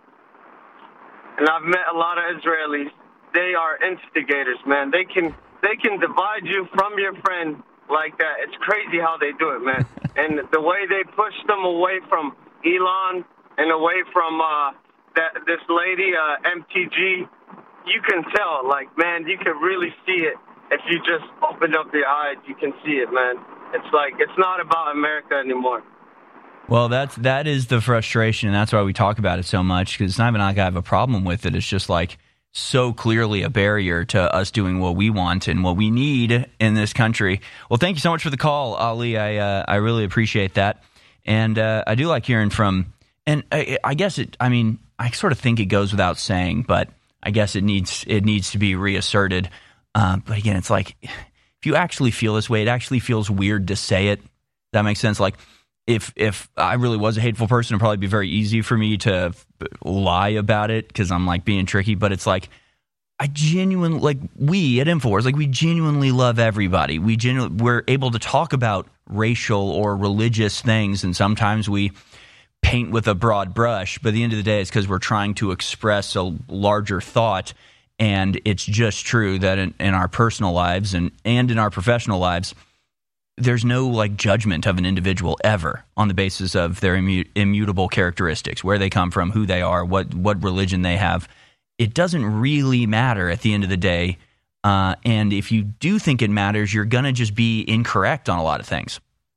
and I've met a lot of Israelis, they are instigators, man. They can they can divide you from your friend like that. It's crazy how they do it, man. And the way they push them away from Elon and away from uh, that this lady, uh, M T G, you can tell, like, man, you can really see it. If you just open up your eyes, you can see it, man. It's like, it's not about America anymore. Well, that's that is the frustration, and that's why we talk about it so much, because it's not even like I have a problem with it. It's just like so clearly a barrier to us doing what we want and what we need in this country. Well, thank you so much for the call, Ali. I uh, I really appreciate that, and uh, I do like hearing from. And I, I guess it. I mean, I sort of think it goes without saying, but I guess it needs it needs to be reasserted. Uh, but again, it's like if you actually feel this way, it actually feels weird to say it. Does that make sense? Like. if if I really was a hateful person, it'd probably be very easy for me to lie about it because I'm like being tricky. But it's like I genuinely like we at InfoWars, like we genuinely love everybody. We genuinely we're able to talk about racial or religious things, and sometimes we paint with a broad brush. But at the end of the day, it's because we're trying to express a larger thought. And it's just true that in, in our personal lives and, and in our professional lives, there's no like judgment of an individual ever on the basis of their immu- immutable characteristics, where they come from, who they are, what what religion they have. It doesn't really matter at the end of the day. Uh, and if you do think it matters, you're going to just be incorrect on a lot of things.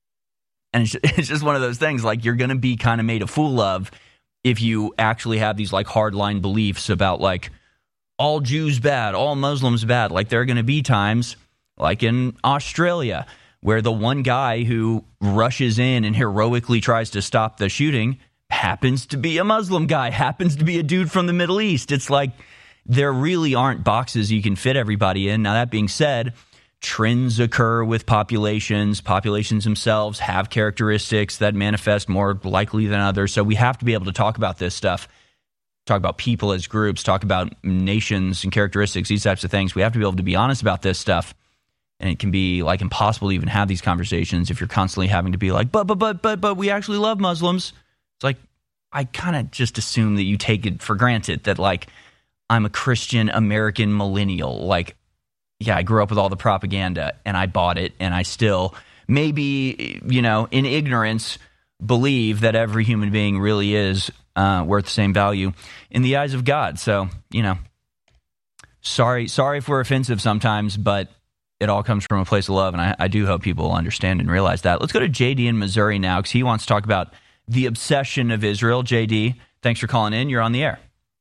And it's, it's just one of those things, like you're going to be kind of made a fool of if you actually have these like hardline beliefs about like, all Jews bad, all Muslims bad. Like there are going to be times, like in Australia, where the one guy who rushes in and heroically tries to stop the shooting happens to be a Muslim guy, happens to be a dude from the Middle East. It's like there really aren't boxes you can fit everybody in. Now, that being said, trends occur with populations. Populations themselves have characteristics that manifest more likely than others. So we have to be able to talk about this stuff. Talk about people as groups, talk about nations and characteristics, these types of things. We have to be able to be honest about this stuff. And it can be like impossible to even have these conversations if you're constantly having to be like, but, but, but, but, but we actually love Muslims. It's like, I kind of just assume that you take it for granted that like I'm a Christian American millennial. Like, yeah, I grew up with all the propaganda and I bought it. And I still maybe, you know, in ignorance, believe that every human being really is Uh, worth the same value in the eyes of God. So, you know, sorry, sorry if we're offensive sometimes, but it all comes from a place of love, and I, I do hope people understand and realize that. Let's go to J D in Missouri now, because he wants to talk about the obsession of Israel. J D, thanks for calling in. You're on the air.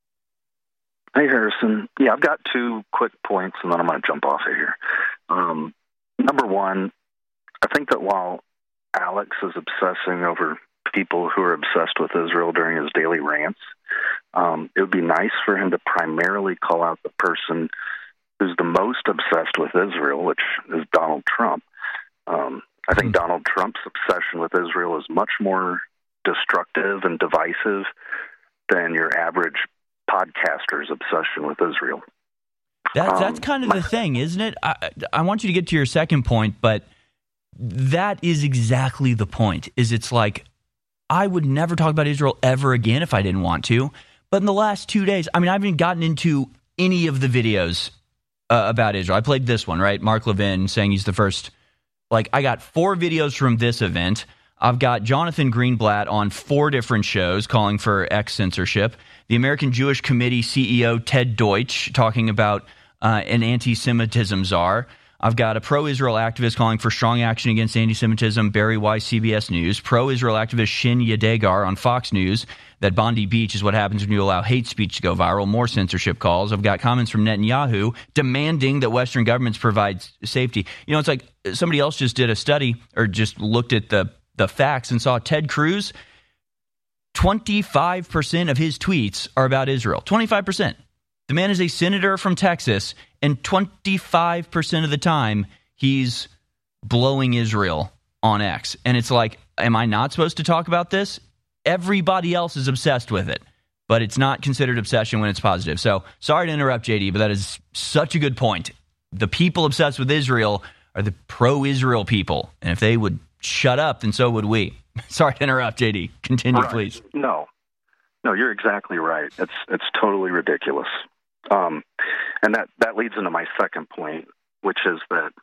Hey, Harrison. Yeah, I've got two quick points, and then I'm going to jump off of here. Um, number one, I think that while Alex is obsessing over people who are obsessed with Israel during his daily rants, um, it would be nice for him to primarily call out the person who's the most obsessed with Israel, which is Donald Trump. Um, I think Donald Trump's obsession with Israel is much more destructive and divisive than your average podcaster's obsession with Israel. That, that's kind of the thing, isn't it? I, I want you to get to your second point, but that is exactly the point, is it's like, I would never talk about Israel ever again if I didn't want to. But in the last two days, I mean, I haven't gotten into any of the videos uh, about Israel. I played this one, right? Mark Levin saying he's the first. Like, I got four videos from this event. I've got Jonathan Greenblatt on four different shows calling for X censorship. The American Jewish Committee C E O Ted Deutsch talking about uh, an anti-Semitism czar. I've got a pro-Israel activist calling for strong action against anti-Semitism, Barry Weiss, C B S News. Pro-Israel activist Shin Yedegar on Fox News, that Bondi Beach is what happens when you allow hate speech to go viral. More censorship calls. I've got comments from Netanyahu demanding that Western governments provide safety. You know, it's like somebody else just did a study or just looked at the, the facts and saw Ted Cruz, twenty-five percent of his tweets are about Israel. twenty-five percent. The man is a senator from Texas, and twenty-five percent of the time, he's blowing Israel on X. And it's like, am I not supposed to talk about this? Everybody else is obsessed with it, but it's not considered obsession when it's positive. So, sorry to interrupt, J D, but that is such a good point. The people obsessed with Israel are the pro-Israel people, and if they would shut up, then so would we. Sorry to interrupt, J D. Continue, right. please. No. No, you're exactly right. It's it's totally ridiculous. Um, and that, that leads into my second point, which is that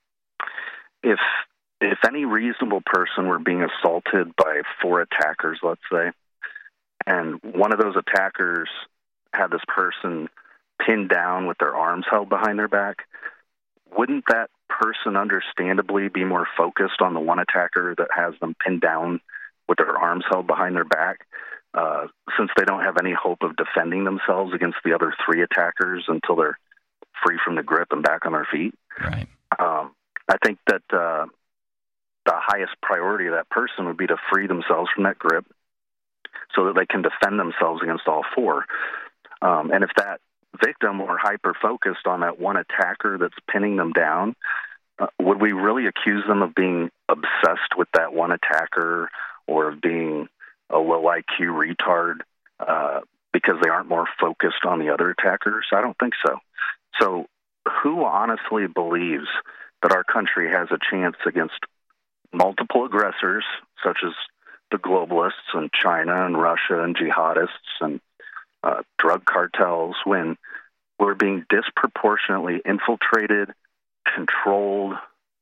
if if any reasonable person were being assaulted by four attackers, let's say, and one of those attackers had this person pinned down with their arms held behind their back, wouldn't that person understandably be more focused on the one attacker that has them pinned down with their arms held behind their back? Uh, since they don't have any hope of defending themselves against the other three attackers until they're free from the grip and back on their feet. Right. Um, I think that uh, the highest priority of that person would be to free themselves from that grip so that they can defend themselves against all four. Um, and if that victim were hyper-focused on that one attacker that's pinning them down, uh, would we really accuse them of being obsessed with that one attacker or of being a low I Q retard uh, because they aren't more focused on the other attackers? I don't think so. So who honestly believes that our country has a chance against multiple aggressors, such as the globalists and China and Russia and jihadists and uh, drug cartels, when we're being disproportionately infiltrated, controlled,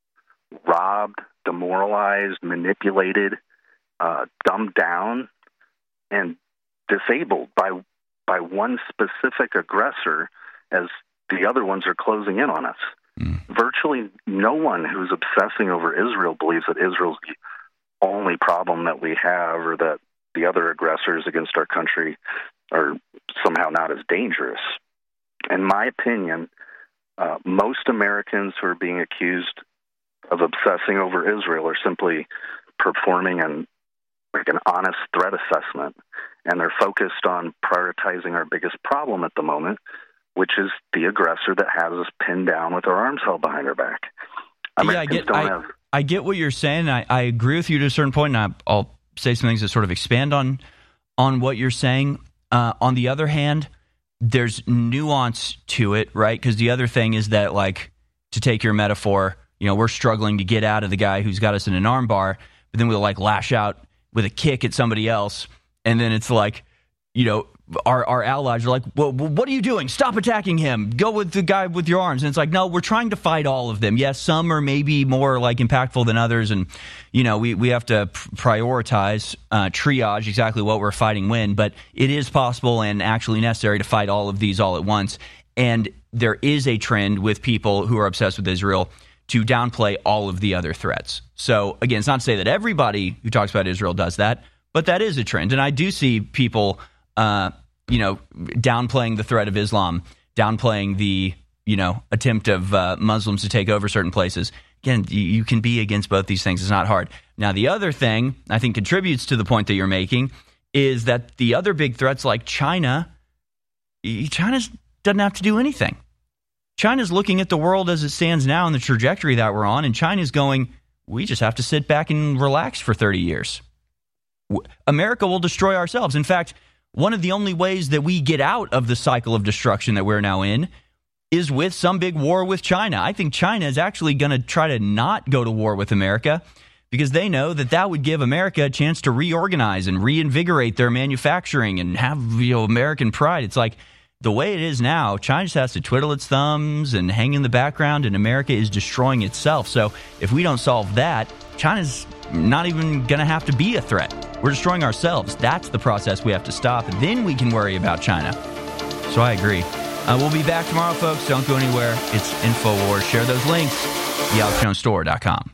robbed, demoralized, manipulated, uh, dumbed down, and disabled by by one specific aggressor as the other ones are closing in on us. Mm. Virtually no one who's obsessing over Israel believes that Israel's the only problem that we have, or that the other aggressors against our country are somehow not as dangerous. In my opinion, uh, most Americans who are being accused of obsessing over Israel are simply performing an like an honest threat assessment, and they're focused on prioritizing our biggest problem at the moment, which is the aggressor that has us pinned down with our arms held behind our back. Americans yeah, I get, don't I, have. I get what you're saying. I, I agree with you to a certain point, and I, I'll say some things that sort of expand on on what you're saying. Uh, on the other hand, there's nuance to it, right? Because the other thing is that, like, to take your metaphor, you know, we're struggling to get out of the guy who's got us in an arm bar, but then we'll, like, lash out with a kick at somebody else, and then it's like, you know, our our allies are like, well, what are you doing? Stop attacking him. Go with the guy with your arms. And it's like, no, we're trying to fight all of them. Yes, some are maybe more like impactful than others, and you know, we we have to prioritize, uh, triage exactly what we're fighting when. But it is possible and actually necessary to fight all of these all at once. And there is a trend with people who are obsessed with Israel to downplay all of the other threats. So again, it's not to say that everybody who talks about Israel does that, but that is a trend. And I do see people, uh, you know, downplaying the threat of Islam, downplaying the, you know, attempt of uh, Muslims to take over certain places. Again, you, you can be against both these things. It's not hard. Now, the other thing I think contributes to the point that you're making is that the other big threats like China, China doesn't have to do anything. China's looking at the world as it stands now and the trajectory that we're on, and China's going, we just have to sit back and relax for thirty years. America will destroy ourselves. In fact, one of the only ways that we get out of the cycle of destruction that we're now in is with some big war with China. I think China is actually going to try to not go to war with America because they know that that would give America a chance to reorganize and reinvigorate their manufacturing and have, you know, American pride. It's like the way it is now, China just has to twiddle its thumbs and hang in the background, and America is destroying itself. So if we don't solve that, China's not even going to have to be a threat. We're destroying ourselves. That's the process we have to stop. Then we can worry about China. So I agree. Uh, we'll be back tomorrow, folks. Don't go anywhere. It's InfoWars. Share those links. the alex jones store dot com.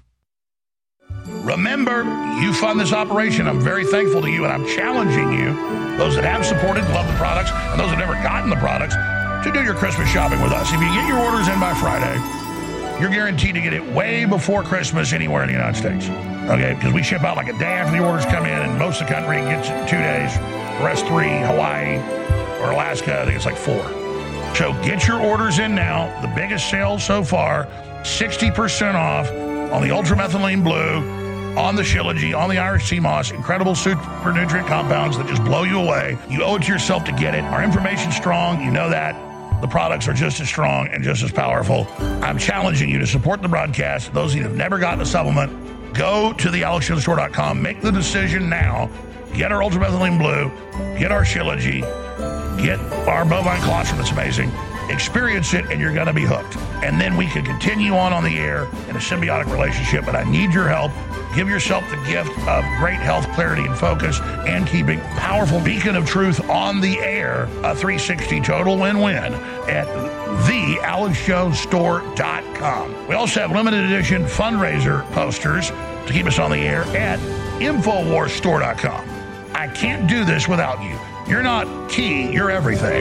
Remember, you fund this operation. I'm very thankful to you, and I'm challenging you, those that have supported, love the products, and those that have never gotten the products, to do your Christmas shopping with us. If you get your orders in by Friday, you're guaranteed to get it way before Christmas anywhere in the United States. Okay, because we ship out like a day after the orders come in, and most of the country gets it in two days. The rest three, Hawaii or Alaska, I think it's like four. So get your orders in now. The biggest sale so far, sixty percent off on the Ultramethylene Blue, on the Shilajit, on the Irish Sea Moss, incredible super nutrient compounds that just blow you away. You owe it to yourself to get it. Our information's strong. You know that. The products are just as strong and just as powerful. I'm challenging you to support the broadcast. Those of you that have never gotten a supplement, go to the alex jones store dot com. Make the decision now. Get our Ultramethylene Blue. Get our Shilajit. Get our bovine colostrum. It's amazing. Experience it, and you're going to be hooked. And then we can continue on on the air in a symbiotic relationship, but I need your help. Give yourself the gift of great health, clarity, and focus, and keeping powerful beacon of truth on the air. A three sixty total win-win at the alex jones store dot com. We also have limited edition fundraiser posters to keep us on the air at infowars store dot com. I can't do this without you. You're not key, you're everything.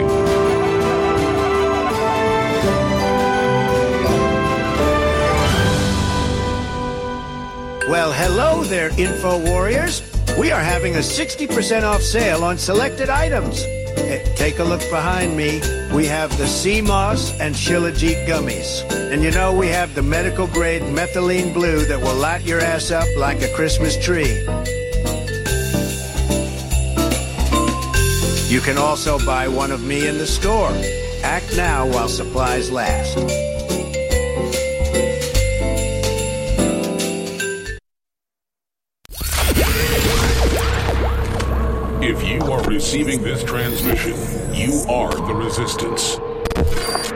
Well, hello there, Info Warriors. We are having a sixty percent off sale on selected items. Uh, take a look behind me. We have the Sea Moss and Shilajit gummies. And you know, we have the medical grade methylene blue that will light your ass up like a Christmas tree. You can also buy one of me in the store. Act now while supplies last. If you are receiving this transmission, you are the resistance.